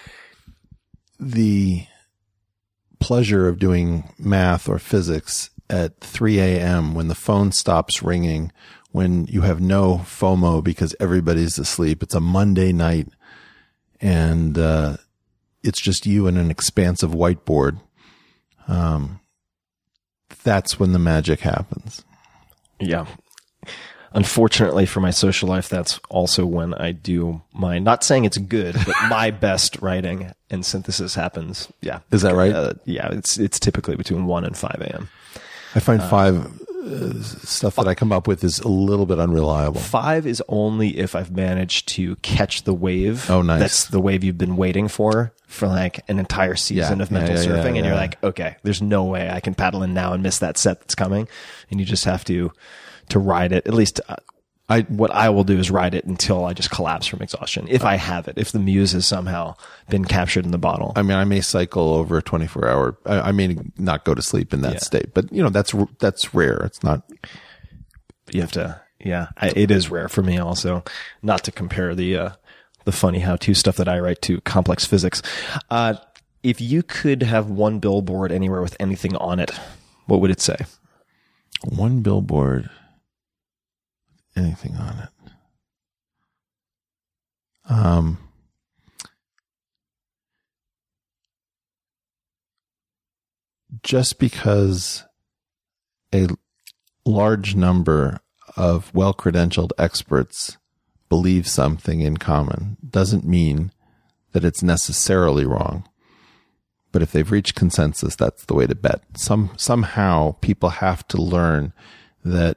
the pleasure of doing math or physics at three a.m. when the phone stops ringing, when you have no FOMO because everybody's asleep. It's a Monday night and, uh, it's just you and an expansive whiteboard. Um, that's when the magic happens. Yeah. Unfortunately for my social life, that's also when I do my, not saying it's good, but my best writing and synthesis happens. Yeah. Is that right? Uh, yeah. It's, it's typically between one and five a.m. I find five uh, stuff that I come up with is a little bit unreliable. Five is only if I've managed to catch the wave. Oh, nice. That's the wave you've been waiting for for like an entire season Yeah, of mental yeah, yeah, surfing. yeah, and you're yeah. like, okay, there's no way I can paddle in now and miss that set that's coming. And you just have to, to ride it. At least uh, I, what I will do is ride it until I just collapse from exhaustion. If I have it, if the muse has somehow been captured in the bottle. I mean, I may cycle over a twenty-four hour, I, I may not go to sleep in that Yeah. state, but you know, that's, that's rare. It's not, You have to, yeah, I, it is rare for me also, not to compare the, uh, the funny how-to stuff that I write to complex physics. Uh, if you could have one billboard anywhere with anything on it, what would it say? one billboard, anything on it. Um, just because a large number of well-credentialed experts believe something in common doesn't mean that it's necessarily wrong. But if they've reached consensus, that's the way to bet. Some, somehow people have to learn that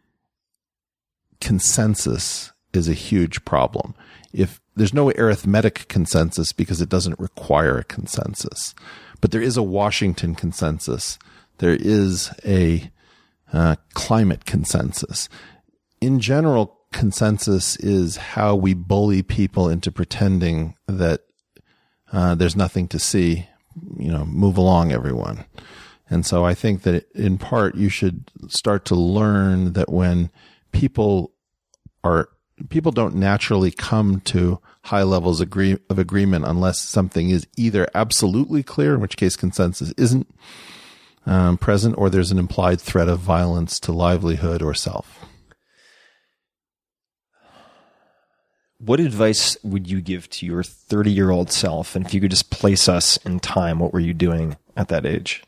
consensus is a huge problem. If there's no arithmetic consensus because it doesn't require a consensus, but there is a Washington consensus. There is a uh, climate consensus. In general, consensus is how we bully people into pretending that uh, there's nothing to see. You know, move along, everyone. And so I think that in part you should start to learn that when people are, people don't naturally come to high levels agree, of agreement unless something is either absolutely clear, in which case consensus isn't um, present, or there's an implied threat of violence to livelihood or self. What advice would you give to your thirty-year-old self? And if you could just place us in time, what were you doing at that age?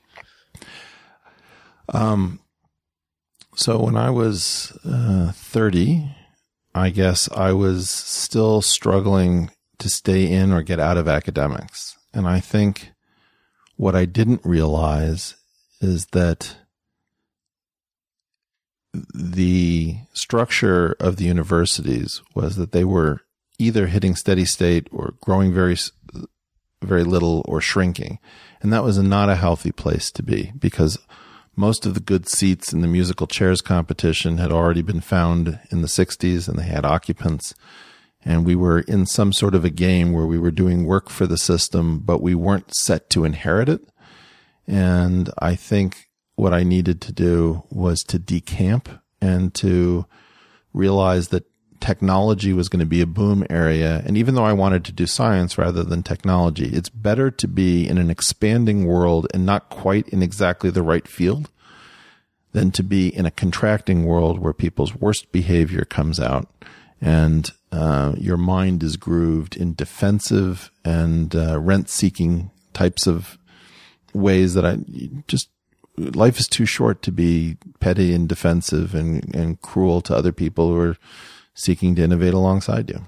Um, so when I was uh, thirty, I guess I was still struggling to stay in or get out of academics. And I think what I didn't realize is that the structure of the universities was that they were either hitting steady state or growing very, very little or shrinking. And that was not a healthy place to be, because most of the good seats in the musical chairs competition had already been found in the sixties, and they had occupants. And we were in some sort of a game where we were doing work for the system, but we weren't set to inherit it. And I think what I needed to do was to decamp and to realize that technology was going to be a boom area. And even though I wanted to do science rather than technology, it's better to be in an expanding world and not quite in exactly the right field than to be in a contracting world where people's worst behavior comes out and uh, your mind is grooved in defensive and uh, rent-seeking types of ways that I just, life is too short to be petty and defensive and, and cruel to other people who are seeking to innovate alongside you.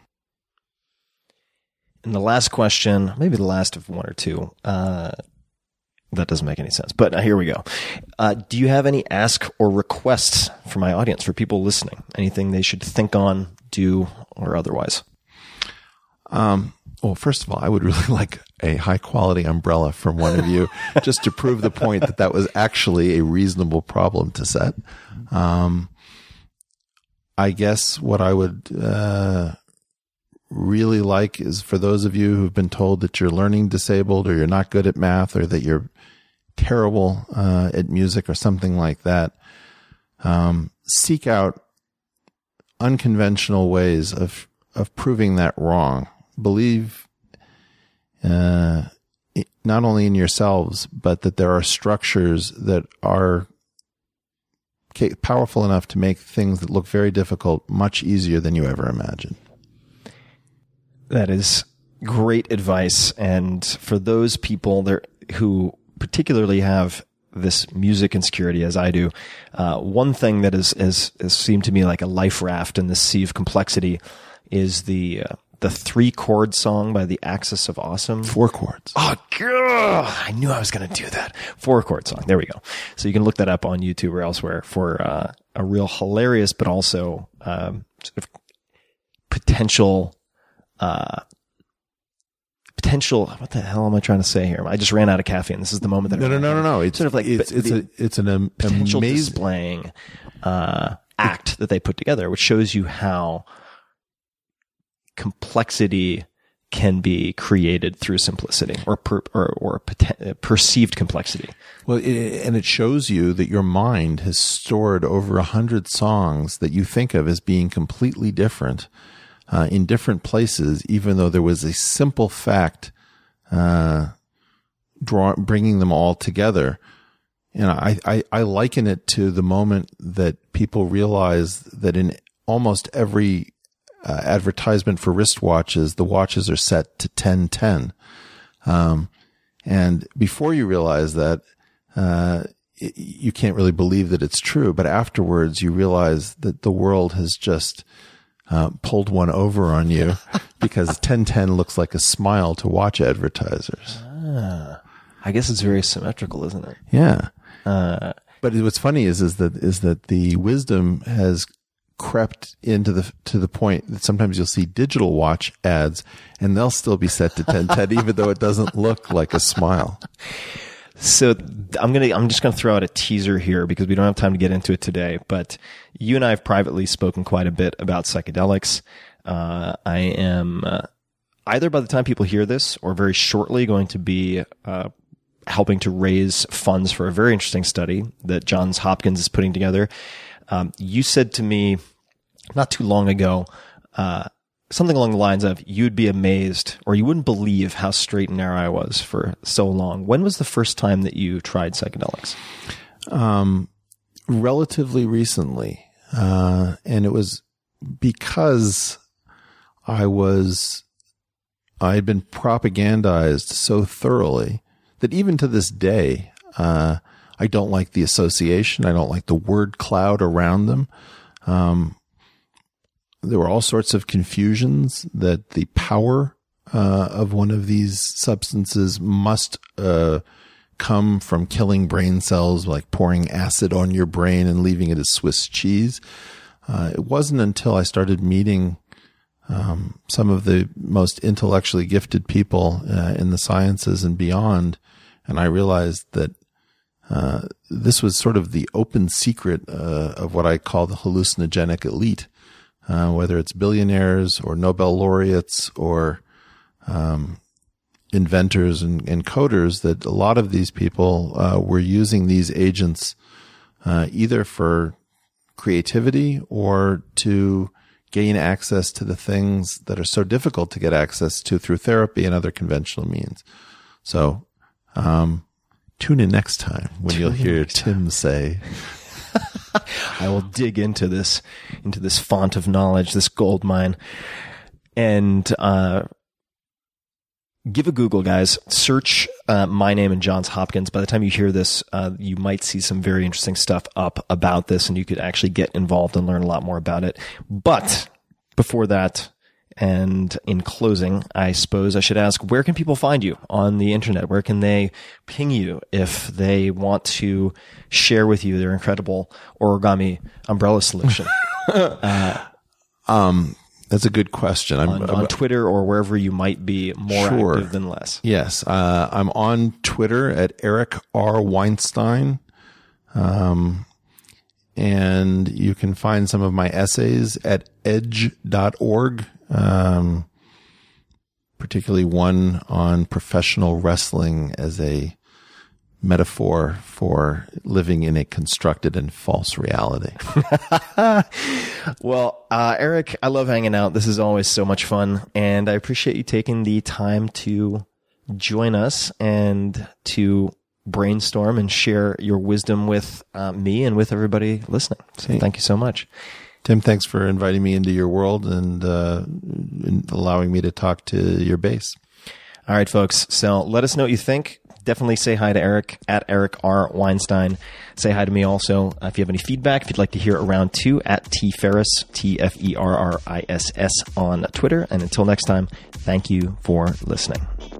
And the last question, maybe the last of one or two, uh, that doesn't make any sense, but uh, here we go. Uh, do you have any ask or requests for my audience, for people listening? Anything they should think on, do, or otherwise? Um, well, first of all, I would really like a high quality umbrella from one of you just to prove the point that that was actually a reasonable problem to set. Um, I guess what I would, uh, really like is for those of you who've been told that you're learning disabled or you're not good at math or that you're terrible, uh, at music or something like that, um, seek out unconventional ways of, of proving that wrong. Believe, uh, not only in yourselves, but that there are structures that are powerful enough to make things that look very difficult much easier than you ever imagined. That is great advice. And for those people there who particularly have this music insecurity, as I do, uh, one thing that is, is, has seemed to me like a life raft in the sea of complexity is the, uh, the three chord song by the Axis of Awesome. Four chords. Oh, God. I knew I was going to do that. Four chord song. There we go. So you can look that up on YouTube or elsewhere for, uh, a real hilarious, but also, um, sort of potential, uh, potential, what the hell am I trying to say here? I just ran out of caffeine. This is the moment that no, no, no, no, no. It's sort of like, it's, it's the, a, it's an um, potential amazing displaying, uh, act that they put together, which shows you how complexity can be created through simplicity or per, or, or poten- perceived complexity. Well, it, and it shows you that your mind has stored over a hundred songs that you think of as being completely different, uh, in different places, even though there was a simple fact, uh, draw, bringing them all together. You know, I, I, I liken it to the moment that people realize that in almost every Uh, advertisement for wristwatches, the watches are set to ten ten. Um, and before you realize that, uh, it, you can't really believe that it's true. But afterwards, you realize that the world has just uh, pulled one over on you because ten ten looks like a smile to watch advertisers. Ah, I guess it's very symmetrical, isn't it? Yeah. Uh, but what's funny is, is that, is that the wisdom has crept into the to the point that sometimes you'll see digital watch ads and they'll still be set to ten ten even though it doesn't look like a smile. So I'm gonna I'm just gonna throw out a teaser here because we don't have time to get into it today. But you and I have privately spoken quite a bit about psychedelics. Uh, I am uh, either by the time people hear this or very shortly going to be uh, helping to raise funds for a very interesting study that Johns Hopkins is putting together. Um, you said to me not too long ago, uh, something along the lines of, you'd be amazed or you wouldn't believe how straight and narrow I was for so long. When was the first time that you tried psychedelics? Um, relatively recently. Uh, and it was because I was, I had been propagandized so thoroughly that even to this day, uh, I don't like the association. I don't like the word cloud around them. Um, there were all sorts of confusions that the power, uh, of one of these substances must, uh, come from killing brain cells, like pouring acid on your brain and leaving it as Swiss cheese. Uh, it wasn't until I started meeting um, some of the most intellectually gifted people uh, in the sciences and beyond, and I realized that uh, this was sort of the open secret uh, of what I call the hallucinogenic elite, uh, whether it's billionaires or Nobel laureates or um, inventors and, and coders, that a lot of these people uh, were using these agents uh, either for creativity or to gain access to the things that are so difficult to get access to through therapy and other conventional means. So, um, tune in next time when tune you'll hear Tim say, I will dig into this, into this font of knowledge, this gold mine, and, uh, give a Google, guys. Search uh, my name and Johns Hopkins. By the time you hear this, uh, you might see some very interesting stuff up about this, and you could actually get involved and learn a lot more about it. But before that, and in closing, I suppose I should ask, where can people find you on the internet? Where can they ping you if they want to share with you their incredible origami umbrella solution? uh, um, That's a good question. I'm on, I'm, on Twitter or wherever you might be more sure. active than less. Yes. Uh, I'm on Twitter at Eric R. Weinstein. Um, and you can find some of my essays at edge dot org. Um, particularly one on professional wrestling as a metaphor for living in a constructed and false reality. Well, uh, Eric, I love hanging out. This is always so much fun, and I appreciate you taking the time to join us and to brainstorm and share your wisdom with uh, me and with everybody listening. So hey. Thank you so much. Tim, thanks for inviting me into your world and, uh, and allowing me to talk to your base. All right, folks. So let us know what you think. Definitely say hi to Eric at Eric R. Weinstein. Say hi to me also. Uh, if you have any feedback, if you'd like to hear around two, at T Ferriss, T F E R R I S S on Twitter. And until next time, thank you for listening.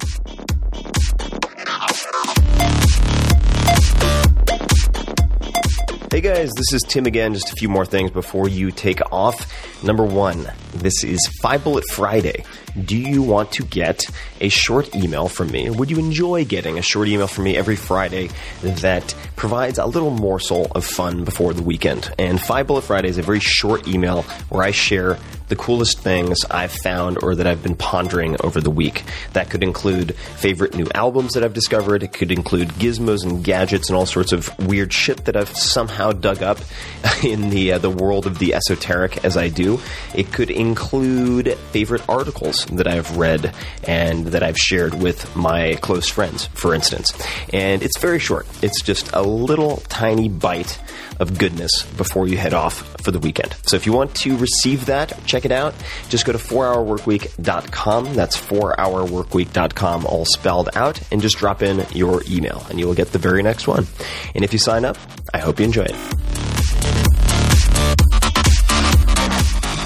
Hey guys, this is Tim again. Just a few more things before you take off. Number one, this is Five Bullet Friday. Do you want to get a short email from me? Would you enjoy getting a short email from me every Friday that provides a little morsel of fun before the weekend? And Five Bullet Friday is a very short email where I share the coolest things I've found or that I've been pondering over the week. That could include favorite new albums that I've discovered. It could include gizmos and gadgets and all sorts of weird shit that I've somehow dug up in the uh, the world of the esoteric as I do. It could include favorite articles that I've read and that I've shared with my close friends, for instance. And it's very short. It's just a little tiny bite of goodness before you head off for the weekend. So if you want to receive that, check it out. Just go to four hour work week dot com. That's four hour work week dot com, all spelled out, and just drop in your email and you will get the very next one. And if you sign up, I hope you enjoy it.